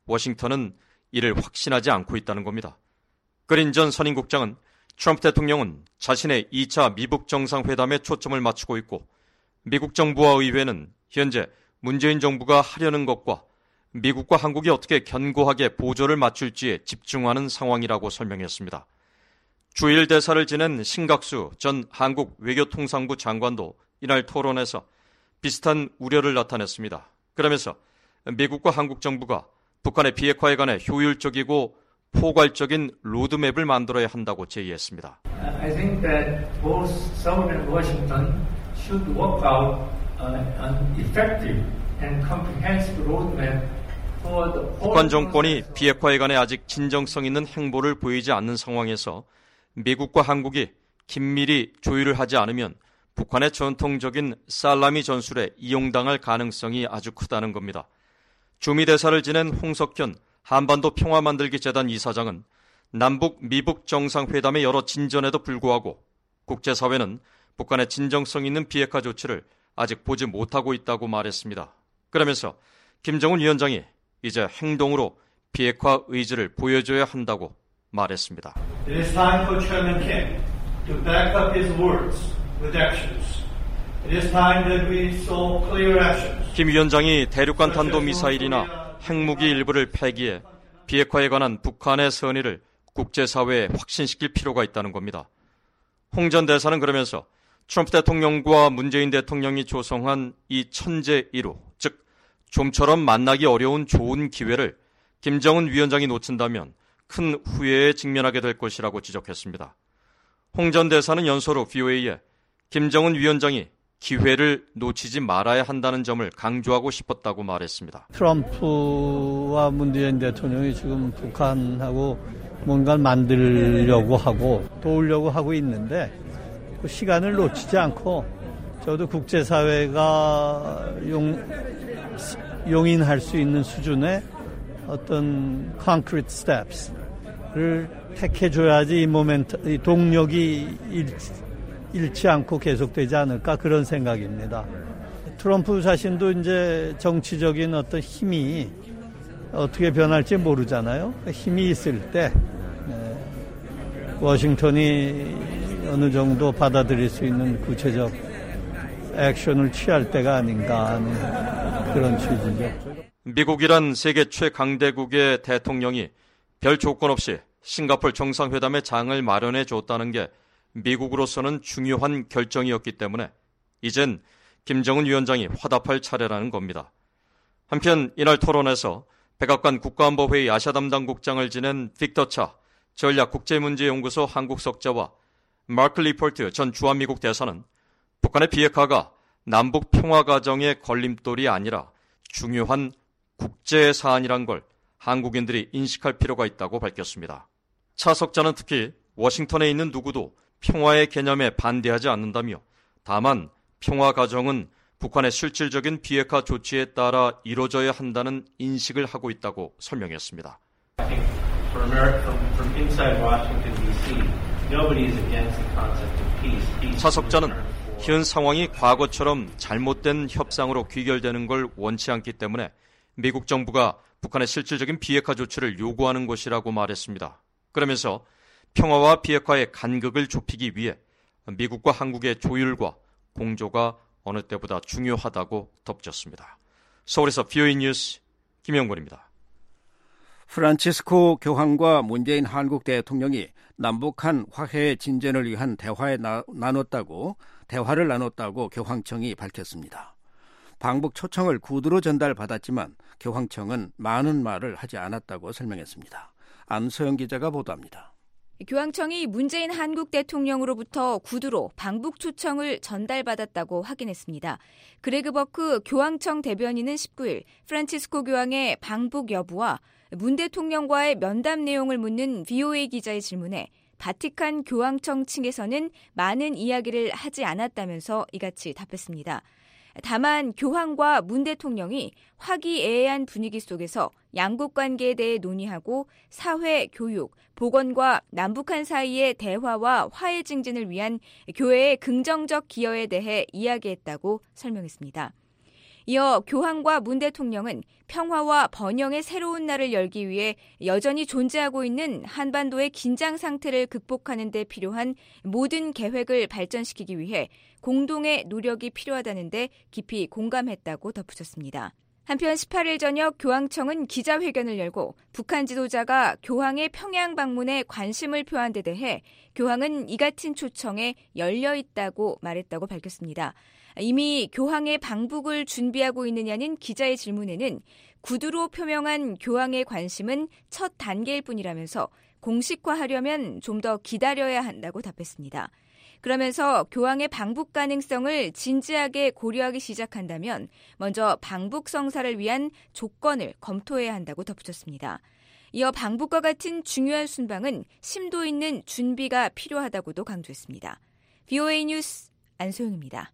워싱턴은 이를 확신하지 않고 있다는 겁니다. 그린 전 선임국장은 트럼프 대통령은 자신의 이 차 미북 정상회담에 초점을 맞추고 있고 미국 정부와 의회는 현재 문재인 정부가 하려는 것과 미국과 한국이 어떻게 견고하게 보조를 맞출지에 집중하는 상황이라고 설명했습니다. 주일 대사를 지낸 신각수 전 한국 외교통상부 장관도 이날 토론에서 비슷한 우려를 나타냈습니다. 그러면서 미국과 한국 정부가 북한의 비핵화에 관해 효율적이고 포괄적인 로드맵을 만들어야 한다고 제의했습니다. I think that both Seoul and Washington should work out an effective and comprehensive roadmap for the whole. 북한 정권이 비핵화에 관해 아직 진정성 있는 행보를 보이지 않는 상황에서 미국과 한국이 긴밀히 조율을 하지 않으면 북한의 전통적인 살라미 전술에 이용당할 가능성이 아주 크다는 겁니다. 주미 대사를 지낸 홍석현 한반도 평화만들기 재단 이사장은 남북 미북 정상회담의 여러 진전에도 불구하고 국제사회는 북한의 진정성 있는 비핵화 조치를 아직 보지 못하고 있다고 말했습니다. 그러면서 김정은 위원장이 이제 행동으로 비핵화 의지를 보여줘야 한다고 말했습니다. It is time for Chairman Kim to back up his words with actions. It is time that we saw clear actions. 김 위원장이 대륙간 탄도미사일이나 핵무기 일부를 폐기해 비핵화에 관한 북한의 선의를 국제사회에 확신시킬 필요가 있다는 겁니다. 홍 전 대사는 그러면서 트럼프 대통령과 문재인 대통령이 조성한 이 천재 일 호, 즉 좀처럼 만나기 어려운 좋은 기회를 김정은 위원장이 놓친다면 큰 후회에 직면하게 될 것이라고 지적했습니다. 홍 전 대사는 연서로 브이오에이에 김정은 위원장이 기회를 놓치지 말아야 한다는 점을 강조하고 싶었다고 말했습니다. 트럼프와 문재인 대통령이 지금 북한하고 뭔가를 만들려고 하고 도우려고 하고 있는데 그 시간을 놓치지 않고 저도 국제사회가 용, 용인할 수 있는 수준의 어떤 concrete steps를 택해줘야지 이 모멘트, 이 동력이 잃지, 잃지 않고 계속되지 않을까 그런 생각입니다. 트럼프 자신도 이제 정치적인 어떤 힘이 어떻게 변할지 모르잖아요. 힘이 있을 때 워싱턴이 어느 정도 받아들일 수 있는 구체적 액션을 취할 때가 아닌가 하는 그런 취지죠. 미국이란 세계 최강대국의 대통령이 별 조건 없이 싱가포르 정상회담의 장을 마련해 줬다는 게 미국으로서는 중요한 결정이었기 때문에 이젠 김정은 위원장이 화답할 차례라는 겁니다. 한편 이날 토론에서 백악관 국가안보회의 아시아 담당국장을 지낸 빅터 차 전략국제문제연구소 한국석자와 마크 리포트 전 주한미국 대사는 북한의 비핵화가 남북 평화과정의 걸림돌이 아니라 중요한 국제사안이란 걸 한국인들이 인식할 필요가 있다고 밝혔습니다. 차 석자는 특히 워싱턴에 있는 누구도 평화의 개념에 반대하지 않는다며 다만 평화 과정은 북한의 실질적인 비핵화 조치에 따라 이루어져야 한다는 인식을 하고 있다고 설명했습니다. 차 석자는 현 상황이 과거처럼 잘못된 협상으로 귀결되는 걸 원치 않기 때문에 미국 정부가 북한의 실질적인 비핵화 조치를 요구하는 것이라고 말했습니다. 그러면서 평화와 비핵화의 간극을 좁히기 위해 미국과 한국의 조율과 공조가 어느 때보다 중요하다고 덧붙였습니다. 서울에서 브이오에이 뉴스 김영권입니다. 프란치스코 교황과 문재인 한국 대통령이 남북한 화해 진전을 위한 대화에 나, 나눴다고 대화를 나눴다고 교황청이 밝혔습니다. 방북 초청을 구두로 전달받았지만 교황청은 많은 말을 하지 않았다고 설명했습니다. 안소영 기자가 보도합니다. 교황청이 문재인 한국 대통령으로부터 구두로 방북 초청을 전달받았다고 확인했습니다. 그레그 버크 교황청 대변인은 십구일 프란치스코 교황의 방북 여부와 문 대통령과의 면담 내용을 묻는 브이오에이 기자의 질문에 바티칸 교황청 측에서는 많은 이야기를 하지 않았다면서 이같이 답했습니다. 다만 교황과 문 대통령이 화기애애한 분위기 속에서 양국 관계에 대해 논의하고 사회, 교육, 보건과 남북한 사이의 대화와 화해 증진을 위한 교회의 긍정적 기여에 대해 이야기했다고 설명했습니다. 이어 교황과 문 대통령은 평화와 번영의 새로운 날을 열기 위해 여전히 존재하고 있는 한반도의 긴장 상태를 극복하는 데 필요한 모든 계획을 발전시키기 위해 공동의 노력이 필요하다는 데 깊이 공감했다고 덧붙였습니다. 한편 십팔 일 저녁 교황청은 기자회견을 열고 북한 지도자가 교황의 평양 방문에 관심을 표한 데 대해 교황은 이 같은 초청에 열려 있다고 말했다고 밝혔습니다. 이미 교황의 방북을 준비하고 있느냐는 기자의 질문에는 구두로 표명한 교황의 관심은 첫 단계일 뿐이라면서 공식화하려면 좀 더 기다려야 한다고 답했습니다. 그러면서 교황의 방북 가능성을 진지하게 고려하기 시작한다면 먼저 방북 성사를 위한 조건을 검토해야 한다고 덧붙였습니다. 이어 방북과 같은 중요한 순방은 심도 있는 준비가 필요하다고도 강조했습니다. 브이오에이 뉴스 안소영입니다.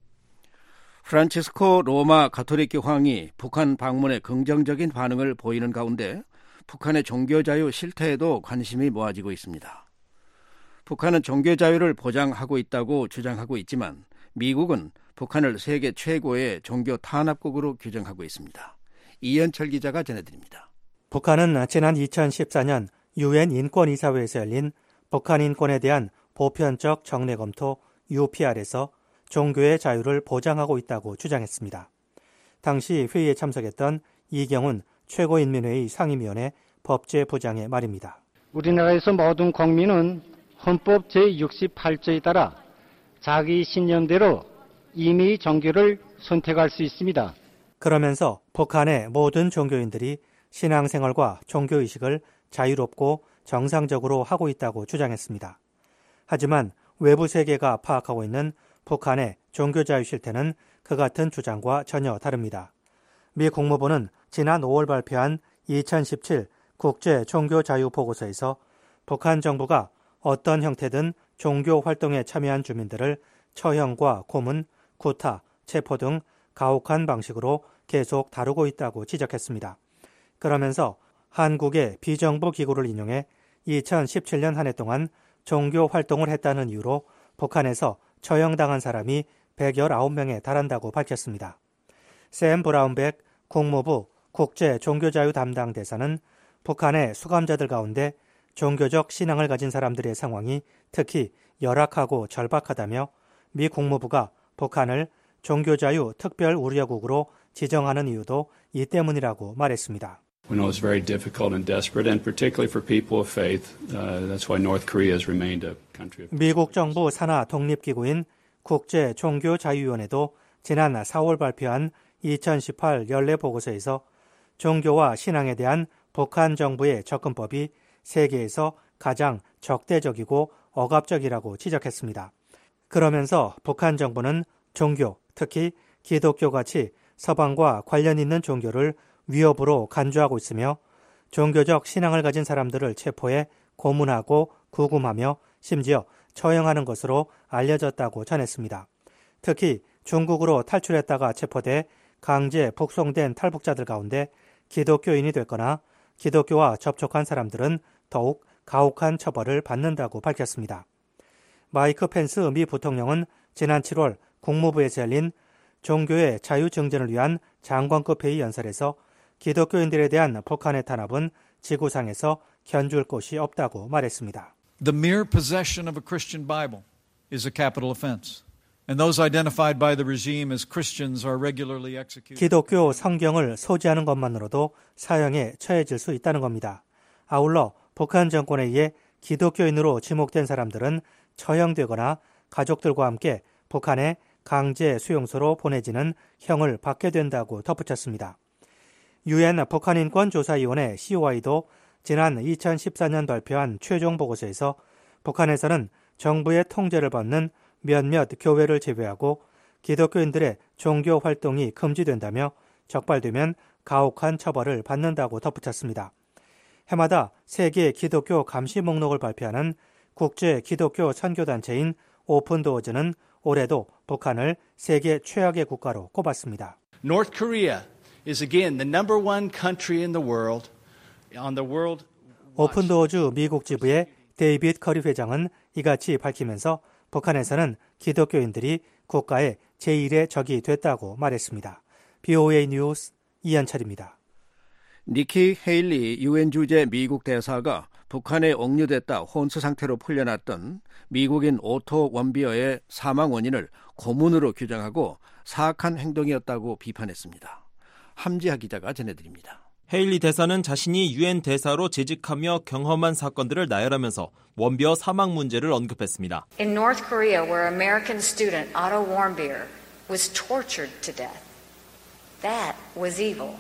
프란치스코 로마 가톨릭 교황이 북한 방문에 긍정적인 반응을 보이는 가운데 북한의 종교자유 실태에도 관심이 모아지고 있습니다. 북한은 종교자유를 보장하고 있다고 주장하고 있지만 미국은 북한을 세계 최고의 종교 탄압국으로 규정하고 있습니다. 이현철 기자가 전해드립니다. 북한은 지난 이천십사 년 유엔 인권이사회에서 열린 북한 인권에 대한 보편적 정례 검토 유피알에서 종교의 자유를 보장하고 있다고 주장했습니다. 당시 회의에 참석했던 이경훈 최고인민회의 상임위원회 법제부장의 말입니다. 우리나라에서 모든 국민은 헌법 제육십팔 조에 따라 자기 신념대로 임의 종교를 선택할 수 있습니다. 그러면서 북한의 모든 종교인들이 신앙생활과 종교의식을 자유롭고 정상적으로 하고 있다고 주장했습니다. 하지만 외부 세계가 파악하고 있는 북한의 종교자유 실태는 그 같은 주장과 전혀 다릅니다. 미 국무부는 지난 오월 발표한 이천십칠 국제 종교자유 보고서에서 북한 정부가 어떤 형태든 종교 활동에 참여한 주민들을 처형과 고문, 구타, 체포 등 가혹한 방식으로 계속 다루고 있다고 지적했습니다. 그러면서 한국의 비정부 기구를 인용해 이천십칠 년 한 해 동안 종교 활동을 했다는 이유로 북한에서 처형당한 사람이 백십구 명에 달한다고 밝혔습니다. 샘 브라운백 국무부 국제 종교자유 담당 대사는 북한의 수감자들 가운데 종교적 신앙을 가진 사람들의 상황이 특히 열악하고 절박하다며 미 국무부가 북한을 종교자유 특별 우려국으로 지정하는 이유도 이 때문이라고 말했습니다. We know it's very difficult and desperate, and particularly for people of faith. Uh, that's why North Korea has remained a country of. 미국 정부 산하 독립기구인 국제종교자유위원회도 지난 사월 발표한 이천십팔 연례 보고서에서 종교와 신앙에 대한 북한 정부의 접근법이 세계에서 가장 적대적이고 억압적이라고 지적했습니다. 그러면서 북한 정부는 종교, 특히 기독교같이 서방과 관련 있는 종교를 위협으로 간주하고 있으며 종교적 신앙을 가진 사람들을 체포해 고문하고 구금하며 심지어 처형하는 것으로 알려졌다고 전했습니다. 특히 중국으로 탈출했다가 체포돼 강제 북송된 탈북자들 가운데 기독교인이 됐거나 기독교와 접촉한 사람들은 더욱 가혹한 처벌을 받는다고 밝혔습니다. 마이크 펜스 미 부통령은 지난 칠월 국무부에서 열린 종교의 자유 증진을 위한 장관급 회의 연설에서 기독교인들에 대한 북한의 탄압은 지구상에서 견줄 곳이 없다고 말했습니다. The mere possession of a Christian Bible is a capital offense. And those identified by the regime as Christians are regularly executed. 기독교 성경을 소지하는 것만으로도 사형에 처해질 수 있다는 겁니다. 아울러 북한 정권에 의해 기독교인으로 지목된 사람들은 처형되거나 가족들과 함께 북한의 강제 수용소로 보내지는 형을 받게 된다고 덧붙였습니다. 유엔 북한인권조사위원회 씨오아이도 지난 이천십사 년 발표한 최종 보고서에서 북한에서는 정부의 통제를 받는 몇몇 교회를 제외하고 기독교인들의 종교 활동이 금지된다며 적발되면 가혹한 처벌을 받는다고 덧붙였습니다. 해마다 세계 기독교 감시 목록을 발표하는 국제 기독교 선교단체인 오픈도어즈는 올해도 북한을 세계 최악의 국가로 꼽았습니다. North Korea is again the number one country in the world on the world. 오픈도어즈 미국 지부의 데이빗 커리 회장은 이같이 밝히면서 북한에서는 기독교인들이 국가의 제일의 적이 됐다고 말했습니다. 비오에이 뉴스 이한철입니다. 니키 헤일리 유엔 주재 미국 대사가 북한에 억류됐다 혼수 상태로 풀려났던 미국인 오토 원비어의 사망 원인을 고문으로 규정하고 사악한 행동이었다고 비판했습니다. 함지하 기자가 전해드립니다. 헤일리 대사는 자신이 유엔 대사로 재직하며 경험한 사건들을 나열하면서 원비어 사망 문제를 언급했습니다. In North Korea, where American student Otto Warmbier was tortured to death, that was evil.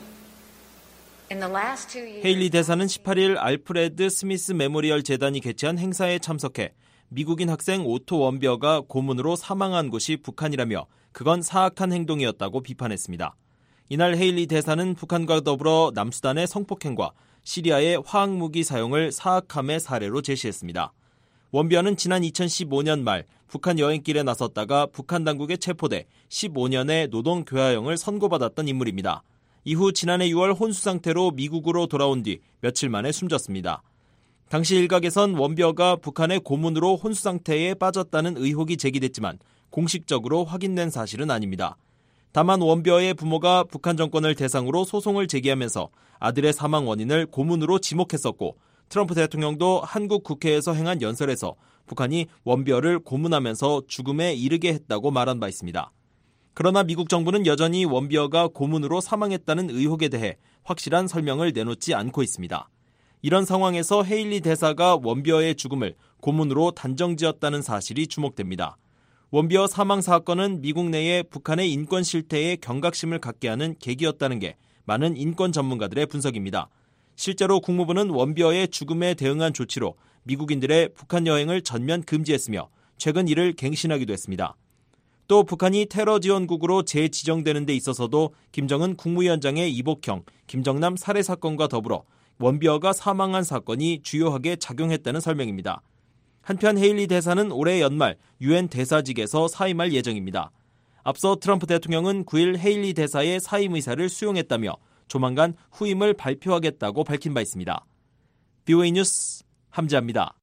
In the last two years, 헤일리 대사는 십팔 일 알프레드 스미스 메모리얼 재단이 개최한 행사에 참석해 미국인 학생 오토 원비어가 고문으로 사망한 곳이 북한이라며 그건 사악한 행동이었다고 비판했습니다. 이날 헤일리 대사는 북한과 더불어 남수단의 성폭행과 시리아의 화학무기 사용을 사악함의 사례로 제시했습니다. 원비어는 지난 이천십오 년 말 북한 여행길에 나섰다가 북한 당국에 체포돼 십오 년의 노동교화형을 선고받았던 인물입니다. 이후 지난해 유월 혼수 상태로 미국으로 돌아온 뒤 며칠 만에 숨졌습니다. 당시 일각에선 원비어가 북한의 고문으로 혼수 상태에 빠졌다는 의혹이 제기됐지만 공식적으로 확인된 사실은 아닙니다. 다만 원비어의 부모가 북한 정권을 대상으로 소송을 제기하면서 아들의 사망 원인을 고문으로 지목했었고 트럼프 대통령도 한국 국회에서 행한 연설에서 북한이 원비어를 고문하면서 죽음에 이르게 했다고 말한 바 있습니다. 그러나 미국 정부는 여전히 원비어가 고문으로 사망했다는 의혹에 대해 확실한 설명을 내놓지 않고 있습니다. 이런 상황에서 헤일리 대사가 원비어의 죽음을 고문으로 단정지었다는 사실이 주목됩니다. 원비어 사망 사건은 미국 내에 북한의 인권 실태에 경각심을 갖게 하는 계기였다는 게 많은 인권 전문가들의 분석입니다. 실제로 국무부는 원비어의 죽음에 대응한 조치로 미국인들의 북한 여행을 전면 금지했으며 최근 이를 갱신하기도 했습니다. 또 북한이 테러 지원국으로 재지정되는 데 있어서도 김정은 국무위원장의 이복형, 김정남 살해 사건과 더불어 원비어가 사망한 사건이 주요하게 작용했다는 설명입니다. 한편 헤일리 대사는 올해 연말 유엔 대사직에서 사임할 예정입니다. 앞서 트럼프 대통령은 구 일 헤일리 대사의 사임 의사를 수용했다며 조만간 후임을 발표하겠다고 밝힌 바 있습니다. 비오에이 뉴스 함지아입니다.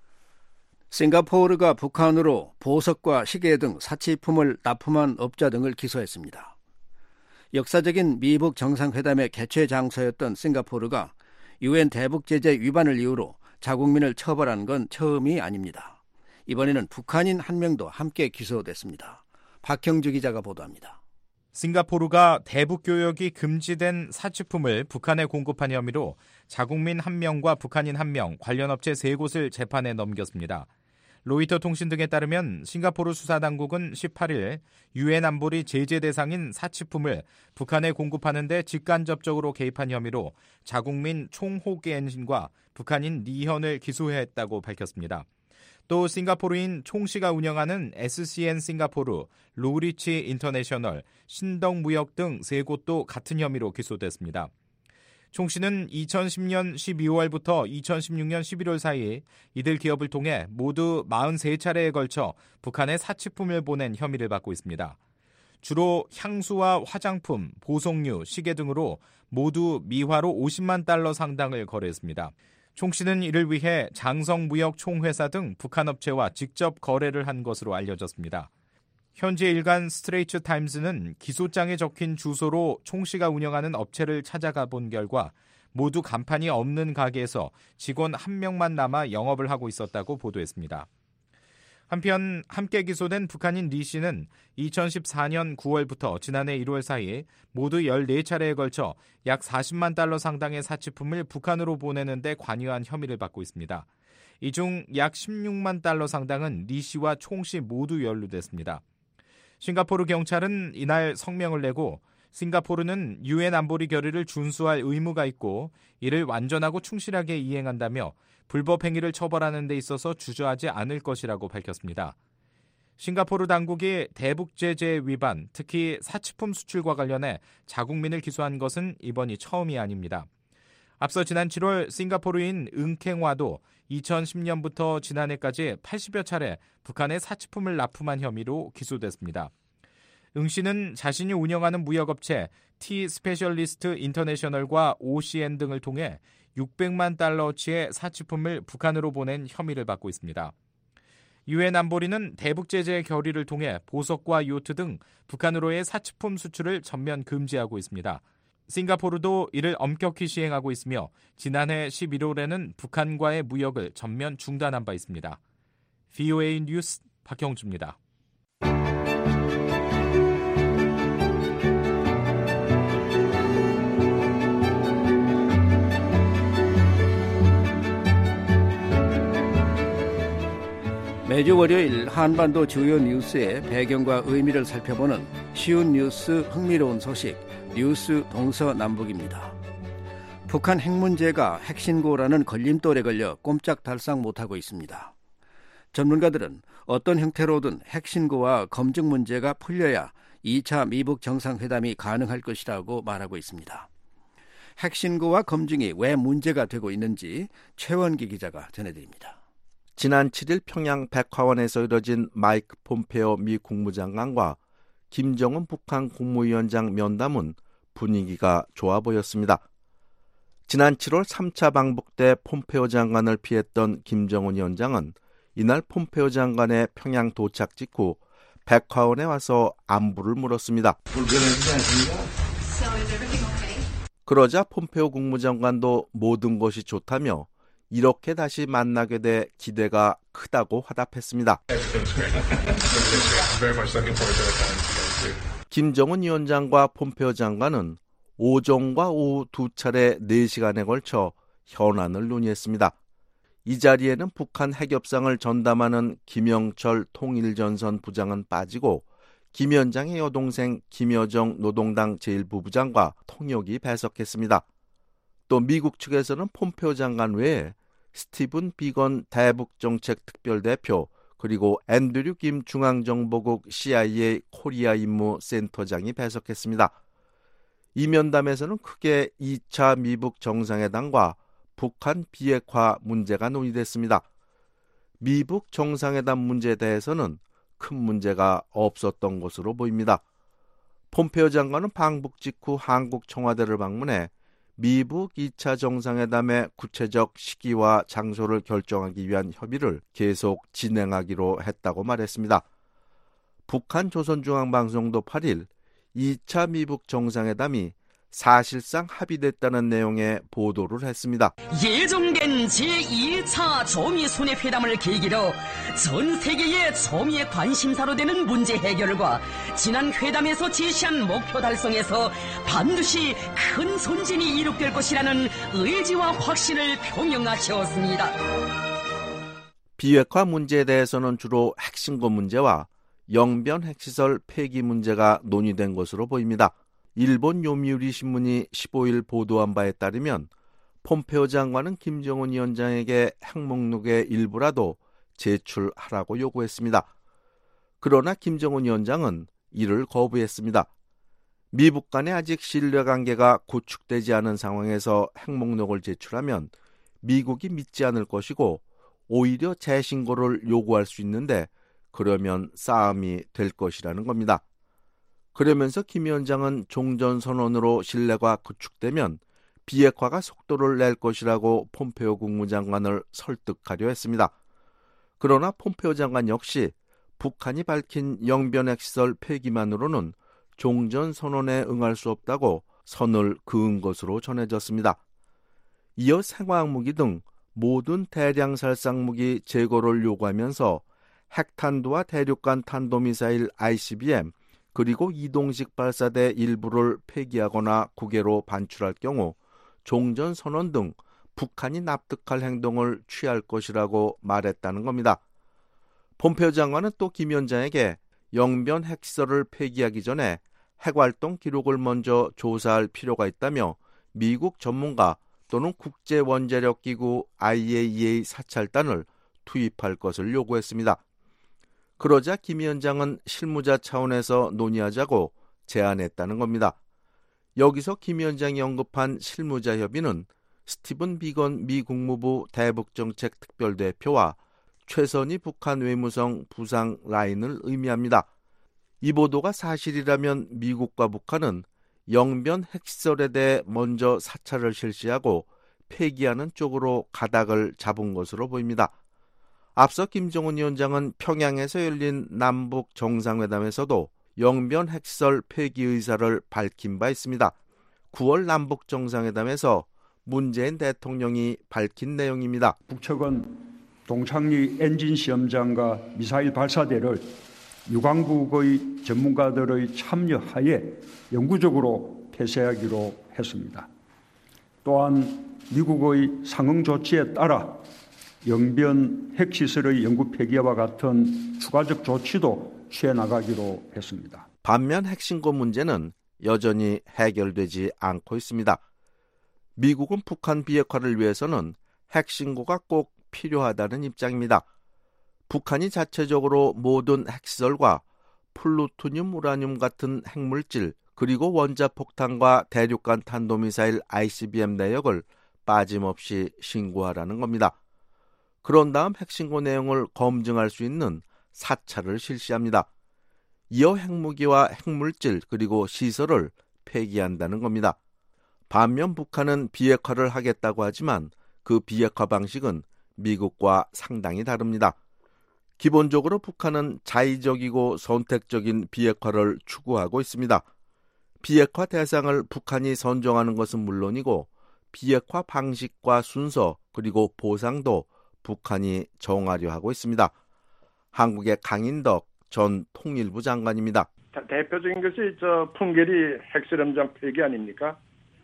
싱가포르가 북한으로 보석과 시계 등 사치품을 납품한 업자 등을 기소했습니다. 역사적인 미북 정상회담의 개최 장소였던 싱가포르가 유엔 대북 제재 위반을 이유로 자국민을 처벌한 건 처음이 아닙니다. 이번에는 북한인 한 명도 함께 기소됐습니다. 박형주 기자가 보도합니다. 싱가포르가 대북교역이 금지된 사치품을 북한에 공급한 혐의로 자국민 한 명과 북한인 한 명, 관련 업체 세 곳을 재판에 넘겼습니다. 로이터 통신 등에 따르면 싱가포르 수사당국은 십팔 일 유엔 안보리 제재 대상인 사치품을 북한에 공급하는 데 직간접적으로 개입한 혐의로 자국민 총호겐신과 북한인 리현을 기소했다고 밝혔습니다. 또 싱가포르인 총씨가 운영하는 에스씨엔 싱가포르, 로리치 인터내셔널, 신덕무역 등 세 곳도 같은 혐의로 기소됐습니다. 총 씨는 이천십 년 십이월부터 이천십육 년 십일월 사이 이들 기업을 통해 모두 사십삼 차례에 걸쳐 북한에 사치품을 보낸 혐의를 받고 있습니다. 주로 향수와 화장품, 보석류, 시계 등으로 모두 미화로 오십만 달러 상당을 거래했습니다. 총 씨는 이를 위해 장성무역총회사 등 북한 업체와 직접 거래를 한 것으로 알려졌습니다. 현재 일간 스트레이트 타임즈는 기소장에 적힌 주소로 총 씨가 운영하는 업체를 찾아가 본 결과 모두 간판이 없는 가게에서 직원 한 명만 남아 영업을 하고 있었다고 보도했습니다. 한편 함께 기소된 북한인 리 씨는 이천십사 년 구월부터 지난해 일월 사이 모두 열네 차례에 걸쳐 약 사십만 달러 상당의 사치품을 북한으로 보내는 데 관여한 혐의를 받고 있습니다. 이 중 약 십육만 달러 상당은 리 씨와 총 씨 모두 연루됐습니다. 싱가포르 경찰은 이날 성명을 내고 싱가포르는 유엔 안보리 결의를 준수할 의무가 있고 이를 완전하고 충실하게 이행한다며 불법 행위를 처벌하는 데 있어서 주저하지 않을 것이라고 밝혔습니다. 싱가포르 당국이 대북 제재 위반, 특히 사치품 수출과 관련해 자국민을 기소한 것은 이번이 처음이 아닙니다. 앞서 지난 칠월 싱가포르인 응캥와도 이천십 년부터 지난해까지 팔십여 차례 북한에 사치품을 납품한 혐의로 기소됐습니다. 응 씨는 자신이 운영하는 무역업체 T 스페셜리스트 인터내셔널과 오씨엔 등을 통해 육백만 달러어치의 사치품을 북한으로 보낸 혐의를 받고 있습니다. 유엔 안보리는 대북 제재 결의를 통해 보석과 요트 등 북한으로의 사치품 수출을 전면 금지하고 있습니다. 싱가포르도 이를 엄격히 시행하고 있으며 지난해 십일월에는 북한과의 무역을 전면 중단한 바 있습니다. 브이오에이 뉴스 박형주입니다. 매주 월요일 한반도 주요 뉴스의 배경과 의미를 살펴보는 쉬운 뉴스 흥미로운 소식 뉴스 동서남북입니다. 북한 핵 문제가 핵신고라는 걸림돌에 걸려 꼼짝달싹 못하고 있습니다. 전문가들은 어떤 형태로든 핵신고와 검증 문제가 풀려야 이 차 미북 정상회담이 가능할 것이라고 말하고 있습니다. 핵신고와 검증이 왜 문제가 되고 있는지 최원기 기자가 전해드립니다. 지난 칠일 평양 백화원에서 이뤄진 마이크 폼페오 미 국무장관과 김정은 북한 국무위원장 면담은 분위기가 좋아 보였습니다. 지난 칠월 삼 차 방북 때 폼페오 장관을 피했던 김정은 위원장은 이날 폼페오 장관의 평양 도착 직후 백화원에 와서 안부를 물었습니다. 그러자 폼페오 국무장관도 모든 것이 좋다며 이렇게 다시 만나게 돼 기대가 크다고 화답했습니다. 김정은 위원장과 폼페오 장관은 오전과 오후 두 차례 네 시간에 걸쳐 현안을 논의했습니다. 이 자리에는 북한 핵협상을 전담하는 김영철 통일전선 부장은 빠지고 김 위원장의 여동생 김여정 노동당 제일 부부장과 통역이 배석했습니다. 또 미국 측에서는 폼페오 장관 외에 스티븐 비건 대북정책특별대표 그리고 앤드류 김 중앙정보국 씨아이에이 코리아 임무 센터장이 배석했습니다. 이 면담에서는 크게 이 차 미북 정상회담과 북한 비핵화 문제가 논의됐습니다. 미북 정상회담 문제에 대해서는 큰 문제가 없었던 것으로 보입니다. 폼페오 장관은 방북 직후 한국 청와대를 방문해 미북 이 차 정상회담의 구체적 시기와 장소를 결정하기 위한 협의를 계속 진행하기로 했다고 말했습니다. 북한 조선중앙방송도 팔일 이 차 미북 정상회담이 사실상 합의됐다는 내용의 보도를 했습니다. 예정된 제이 차 조미 순회회담을 계기로 전 세계의 조미의 관심사로 되는 문제 해결과 지난 회담에서 제시한 목표 달성에서 반드시 큰 선진이 이룩될 것이라는 의지와 확신을 표명하셨습니다. 비핵화 문제에 대해서는 주로 핵신고 문제와 영변 핵시설 폐기 문제가 논의된 것으로 보입니다. 일본 요미우리 신문이 십오일 보도한 바에 따르면 폼페오 장관은 김정은 위원장에게 핵목록의 일부라도 제출하라고 요구했습니다. 그러나 김정은 위원장은 이를 거부했습니다. 미북 간에 아직 신뢰관계가 구축되지 않은 상황에서 핵목록을 제출하면 미국이 믿지 않을 것이고 오히려 재신고를 요구할 수 있는데 그러면 싸움이 될 것이라는 겁니다. 그러면서 김 위원장은 종전선언으로 신뢰가 구축되면 비핵화가 속도를 낼 것이라고 폼페오 국무장관을 설득하려 했습니다. 그러나 폼페오 장관 역시 북한이 밝힌 영변핵시설 폐기만으로는 종전선언에 응할 수 없다고 선을 그은 것으로 전해졌습니다. 이어 생화학무기 등 모든 대량살상무기 제거를 요구하면서 핵탄두와 대륙간 탄도미사일 아이씨비엠 그리고 이동식 발사대 일부를 폐기하거나 국외로 반출할 경우 종전선언 등 북한이 납득할 행동을 취할 것이라고 말했다는 겁니다. 폼페오 장관은 또 김 위원장에게 영변 핵시설을 폐기하기 전에 핵활동 기록을 먼저 조사할 필요가 있다며 미국 전문가 또는 국제원자력기구 아이에이이에이 사찰단을 투입할 것을 요구했습니다. 그러자 김 위원장은 실무자 차원에서 논의하자고 제안했다는 겁니다. 여기서 김 위원장이 언급한 실무자 협의는 스티븐 비건 미 국무부 대북정책 특별대표와 최선희 북한 외무성 부상 라인을 의미합니다. 이 보도가 사실이라면 미국과 북한은 영변 핵시설에 대해 먼저 사찰을 실시하고 폐기하는 쪽으로 가닥을 잡은 것으로 보입니다. 앞서 김정은 위원장은 평양에서 열린 남북 정상회담에서도 영변 핵시설 폐기 의사를 밝힌 바 있습니다. 구월 남북 정상회담에서 문재인 대통령이 밝힌 내용입니다. 북측은 동창리 엔진 시험장과 미사일 발사대를 유관국의 전문가들의 참여하에 영구적으로 폐쇄하기로 했습니다. 또한 미국의 상응 조치에 따라 영변 핵시설의 영구 폐기와 같은 추가적 조치도 취해 나가기로 했습니다. 반면 핵신고 문제는 여전히 해결되지 않고 있습니다. 미국은 북한 비핵화를 위해서는 핵신고가 꼭 필요하다는 입장입니다. 북한이 자체적으로 모든 핵시설과 플루토늄, 우라늄 같은 핵물질, 그리고 원자폭탄과 대륙간 탄도미사일 아이씨비엠 내역을 빠짐없이 신고하라는 겁니다. 그런 다음 핵신고 내용을 검증할 수 있는 사찰을 실시합니다. 이어 핵무기와 핵물질 그리고 시설을 폐기한다는 겁니다. 반면 북한은 비핵화를 하겠다고 하지만 그 비핵화 방식은 미국과 상당히 다릅니다. 기본적으로 북한은 자의적이고 선택적인 비핵화를 추구하고 있습니다. 비핵화 대상을 북한이 선정하는 것은 물론이고 비핵화 방식과 순서 그리고 보상도 북한이 정하려 하고 있습니다. 한국의 강인덕 전 통일부 장관입니다. 대표적인 것이 저 풍계리 핵실험장 폐기 아닙니까?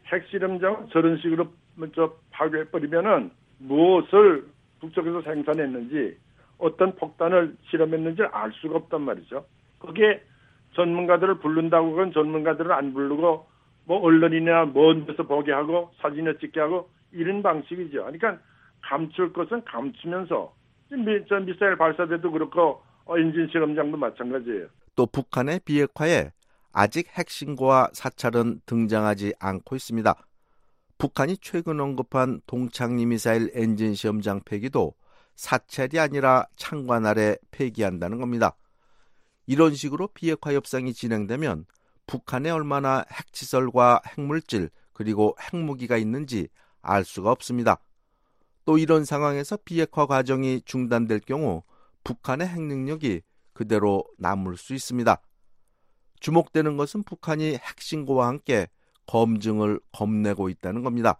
핵실험장 저런 식으로 저 파괴해버리면은 무엇을 북쪽에서 생산했는지 어떤 폭탄을 실험했는지 알 수가 없단 말이죠. 거기에 전문가들을 부른다고 그건 전문가들을 안 부르고 뭐 언론이나 먼 데서 보게 하고 사진을 찍게 하고 이런 방식이죠. 그러니까 감출 것은 감추면서 미, 저 미사일 발사대도 그렇고 엔진 실험장도 마찬가지예요. 또 북한의 비핵화에 아직 핵신고와 사찰은 등장하지 않고 있습니다. 북한이 최근 언급한 동창리 미사일 엔진 시험장 폐기도 사찰이 아니라 창관 아래 폐기한다는 겁니다. 이런 식으로 비핵화 협상이 진행되면 북한에 얼마나 핵시설과 핵물질 그리고 핵무기가 있는지 알 수가 없습니다. 또 이런 상황에서 비핵화 과정이 중단될 경우 북한의 핵능력이 그대로 남을 수 있습니다. 주목되는 것은 북한이 핵신고와 함께 검증을 겁내고 있다는 겁니다.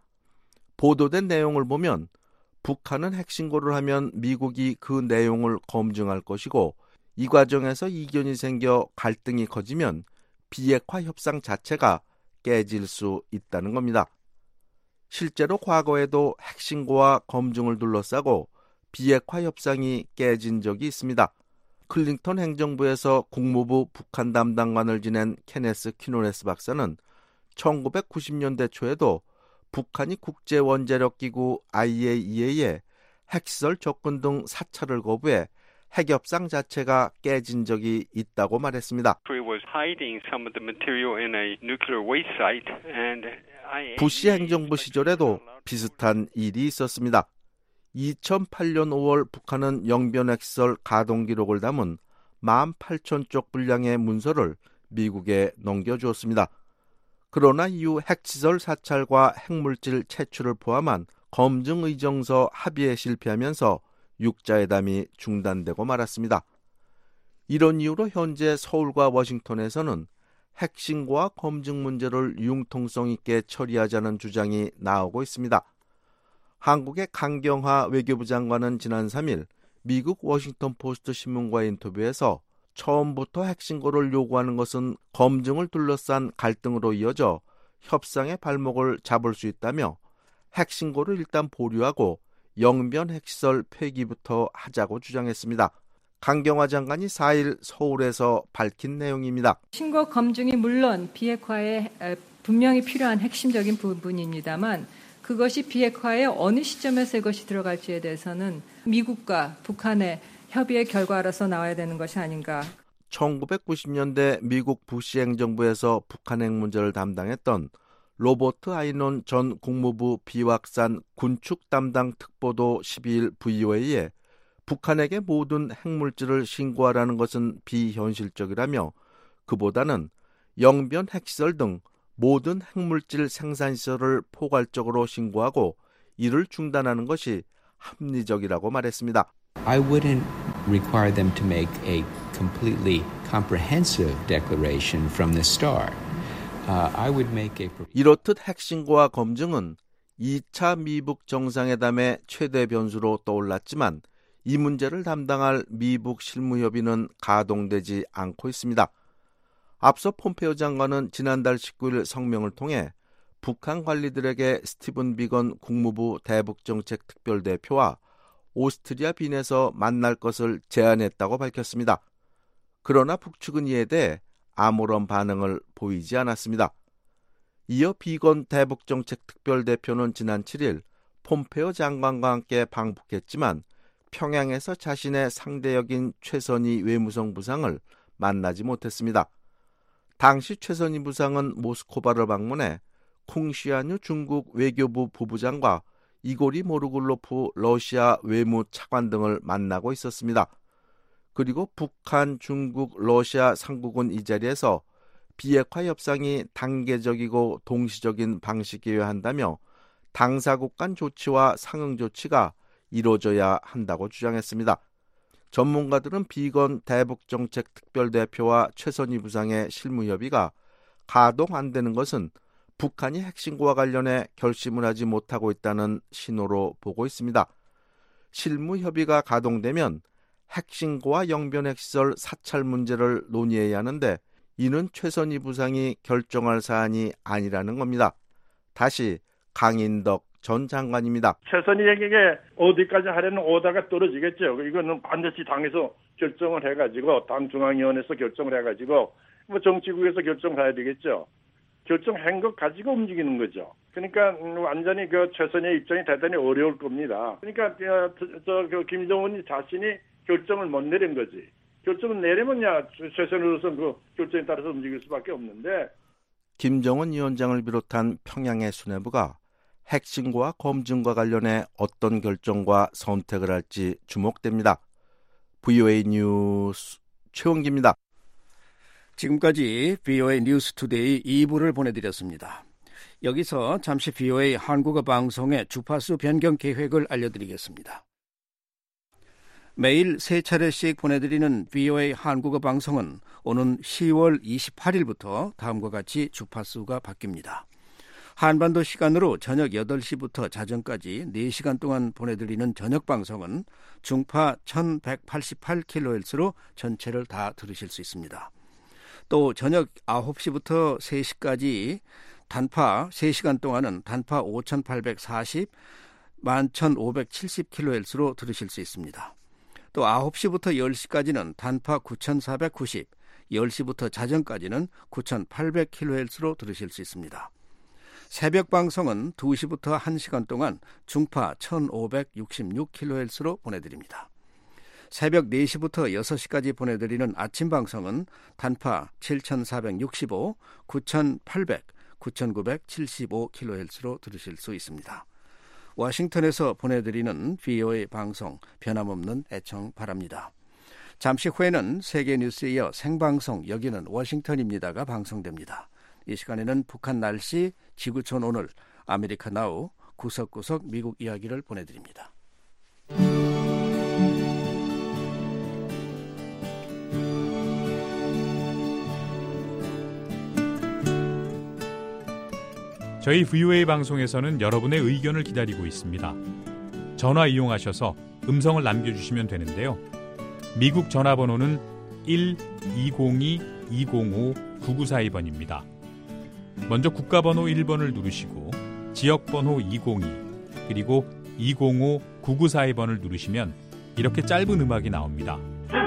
보도된 내용을 보면 북한은 핵신고를 하면 미국이 그 내용을 검증할 것이고 이 과정에서 이견이 생겨 갈등이 커지면 비핵화 협상 자체가 깨질 수 있다는 겁니다. 실제로 과거에도 핵신고와 검증을 둘러싸고 비핵화 협상이 깨진 적이 있습니다. 클린턴 행정부에서 국무부 북한 담당관을 지낸 케네스 키노네스 박사는 천구백구십 년대 초에도 북한이 국제원자력기구 아이에이이에이에 핵시설 접근 등 사찰을 거부해 핵협상 자체가 깨진 적이 있다고 말했습니다. 부시 행정부 시절에도 비슷한 일이 있었습니다. 이천팔 년 오월 북한은 영변 핵시설 가동 기록을 담은 만 팔천 쪽 분량의 문서를 미국에 넘겨주었습니다. 그러나 이후 핵시설 사찰과 핵물질 채취를 포함한 검증 의정서 합의에 실패하면서 육자회담이 중단되고 말았습니다. 이런 이유로 현재 서울과 워싱턴에서는 핵신고와 검증 문제를 융통성 있게 처리하자는 주장이 나오고 있습니다. 한국의 강경화 외교부 장관은 지난 삼 일 미국 워싱턴 포스트 신문과의 인터뷰에서 처음부터 핵신고를 요구하는 것은 검증을 둘러싼 갈등으로 이어져 협상의 발목을 잡을 수 있다며 핵신고를 일단 보류하고 영변 핵시설 폐기부터 하자고 주장했습니다. 강경화 장관이 사 일 서울에서 밝힌 내용입니다. 신고 검증이 물론 비핵화에 분명히 필요한 핵심적인 부분입니다만 그것이 비핵화의 어느 시점에서 이것이 들어갈지에 대해서는 미국과 북한의 협의의 결과로서 나와야 되는 것이 아닌가. 천구백구십 년대 미국 부시 행정부에서 북한 핵 문제를 담당했던 로버트 아이논 전 국무부 비확산 군축 담당 특보도 십이 일 브이오에이에 북한에게 모든 핵물질을 신고하라는 것은 비현실적이라며 그보다는 영변 핵시설 등 모든 핵물질 생산시설을 포괄적으로 신고하고 이를 중단하는 것이 합리적이라고 말했습니다. I wouldn't require them to make a completely comprehensive declaration from the start. Uh, I would make a... 이렇듯 핵심과 검증은 이 차 미북 정상회담의 최대 변수로 떠올랐지만 이 문제를 담당할 미북 실무협의는 가동되지 않고 있습니다. 앞서 폼페오 장관은 지난달 십구일 성명을 통해 북한 관리들에게 스티븐 비건 국무부 대북정책 특별대표와 오스트리아 빈에서 만날 것을 제안했다고 밝혔습니다. 그러나 북측은 이에 대해 아무런 반응을 보이지 않았습니다. 이어 비건 대북정책 특별대표는 지난 칠일 폼페오 장관과 함께 방북했지만 평양에서 자신의 상대역인 최선희 외무성 부상을 만나지 못했습니다. 당시 최선희 부상은 모스크바를 방문해 쿵시안유 중국 외교부 부부장과 이고리 모르굴로프 러시아 외무차관 등을 만나고 있었습니다. 그리고 북한, 중국, 러시아 상국은 이 자리에서 비핵화 협상이 단계적이고 동시적인 방식이어야 한다며 당사국 간 조치와 상응 조치가 이루어져야 한다고 주장했습니다. 전문가들은 비건 대북정책 특별대표와 최선희 부상의 실무협의가 가동 안 되는 것은 북한이 핵심과 관련해 결심을 하지 못하고 있다는 신호로 보고 있습니다. 실무협의가 가동되면 핵심고와 영변핵시설 사찰 문제를 논의해야 하는데 이는 최선희 부상이 결정할 사안이 아니라는 겁니다. 다시 강인덕 전 장관입니다. 최선희에게 어디까지 하려는 오다가 떨어지겠죠. 이거는 반드시 당에서 결정을 해가지고 당 중앙위원회에서 결정을 해가지고 뭐 정치국에서 결정해야 되겠죠. 결정한 것 가지고 움직이는 거죠. 그러니까 완전히 그 최선희의 입장이 대단히 어려울 겁니다. 그러니까 저 그 김정은이 자신이 결정을 못 내린 거지. 결정을 내리면야 최선희로서 그 결정에 따라서 움직일 수밖에 없는데. 김정은 위원장을 비롯한 평양의 수뇌부가 핵심과 검증과 관련해 어떤 결정과 선택을 할지 주목됩니다. 브이오에이 뉴스 최원기입니다. 지금까지 브이오에이 뉴스 투데이 이 부를 보내드렸습니다. 여기서 잠시 브이오에이 한국어 방송의 주파수 변경 계획을 알려드리겠습니다. 매일 세 차례씩 보내드리는 브이오에이 한국어 방송은 오는 시월 이십팔일부터 다음과 같이 주파수가 바뀝니다. 한반도 시간으로 저녁 여덟 시부터 자정까지 네 시간 동안 보내드리는 저녁 방송은 중파 천백팔십팔 킬로헤르츠로 전체를 다 들으실 수 있습니다. 또 저녁 아홉 시부터 세 시까지 단파 세 시간 동안은 단파 오천팔백사십, 만 천오백칠십 킬로헤르츠로 들으실 수 있습니다. 또 아홉 시부터 열 시까지는 단파 구천사백구십, 열 시부터 자정까지는 구천팔백 킬로헤르츠로 들으실 수 있습니다. 새벽 방송은 두 시부터 한 시간 동안 중파 천오백육십육 킬로헤르츠로 보내드립니다. 새벽 네 시부터 여섯 시까지 보내드리는 아침 방송은 단파 칠천사백육십오, 구천팔백, 구천구백칠십오 킬로헤르츠로 들으실 수 있습니다. 워싱턴에서 보내드리는 브이오에이 방송 변함없는 애청 바랍니다. 잠시 후에는 세계 뉴스에 이어 생방송 여기는 워싱턴입니다가 방송됩니다. 이 시간에는 북한 날씨, 지구촌 오늘, 아메리카 나우, 구석구석 미국 이야기를 보내드립니다. 저희 브이오에이 방송에서는 여러분의 의견을 기다리고 있습니다. 전화 이용하셔서 음성을 남겨주시면 되는데요. 미국 전화번호는 일 이공이 이공오 구구사이 번입니다. 먼저 국가번호 일 번을 누르시고 지역번호 이공이 그리고 이공오 구구사이 번을 누르시면 이렇게 짧은 음악이 나옵니다.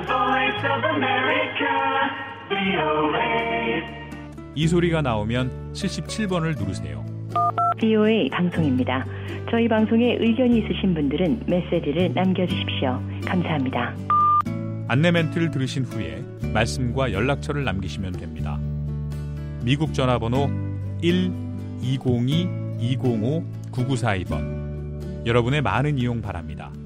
이 소리가 나오면 칠십칠 번을 누르세요. 브이오에이 방송입니다. 저희 방송에 의견이 있으신 분들은 메시지를 남겨주십시오. 감사합니다. 안내 멘트를 들으신 후에 말씀과 연락처를 남기시면 됩니다. 미국 전화번호 일 이공이 이공오 구구사이 번 여러분의 많은 이용 바랍니다.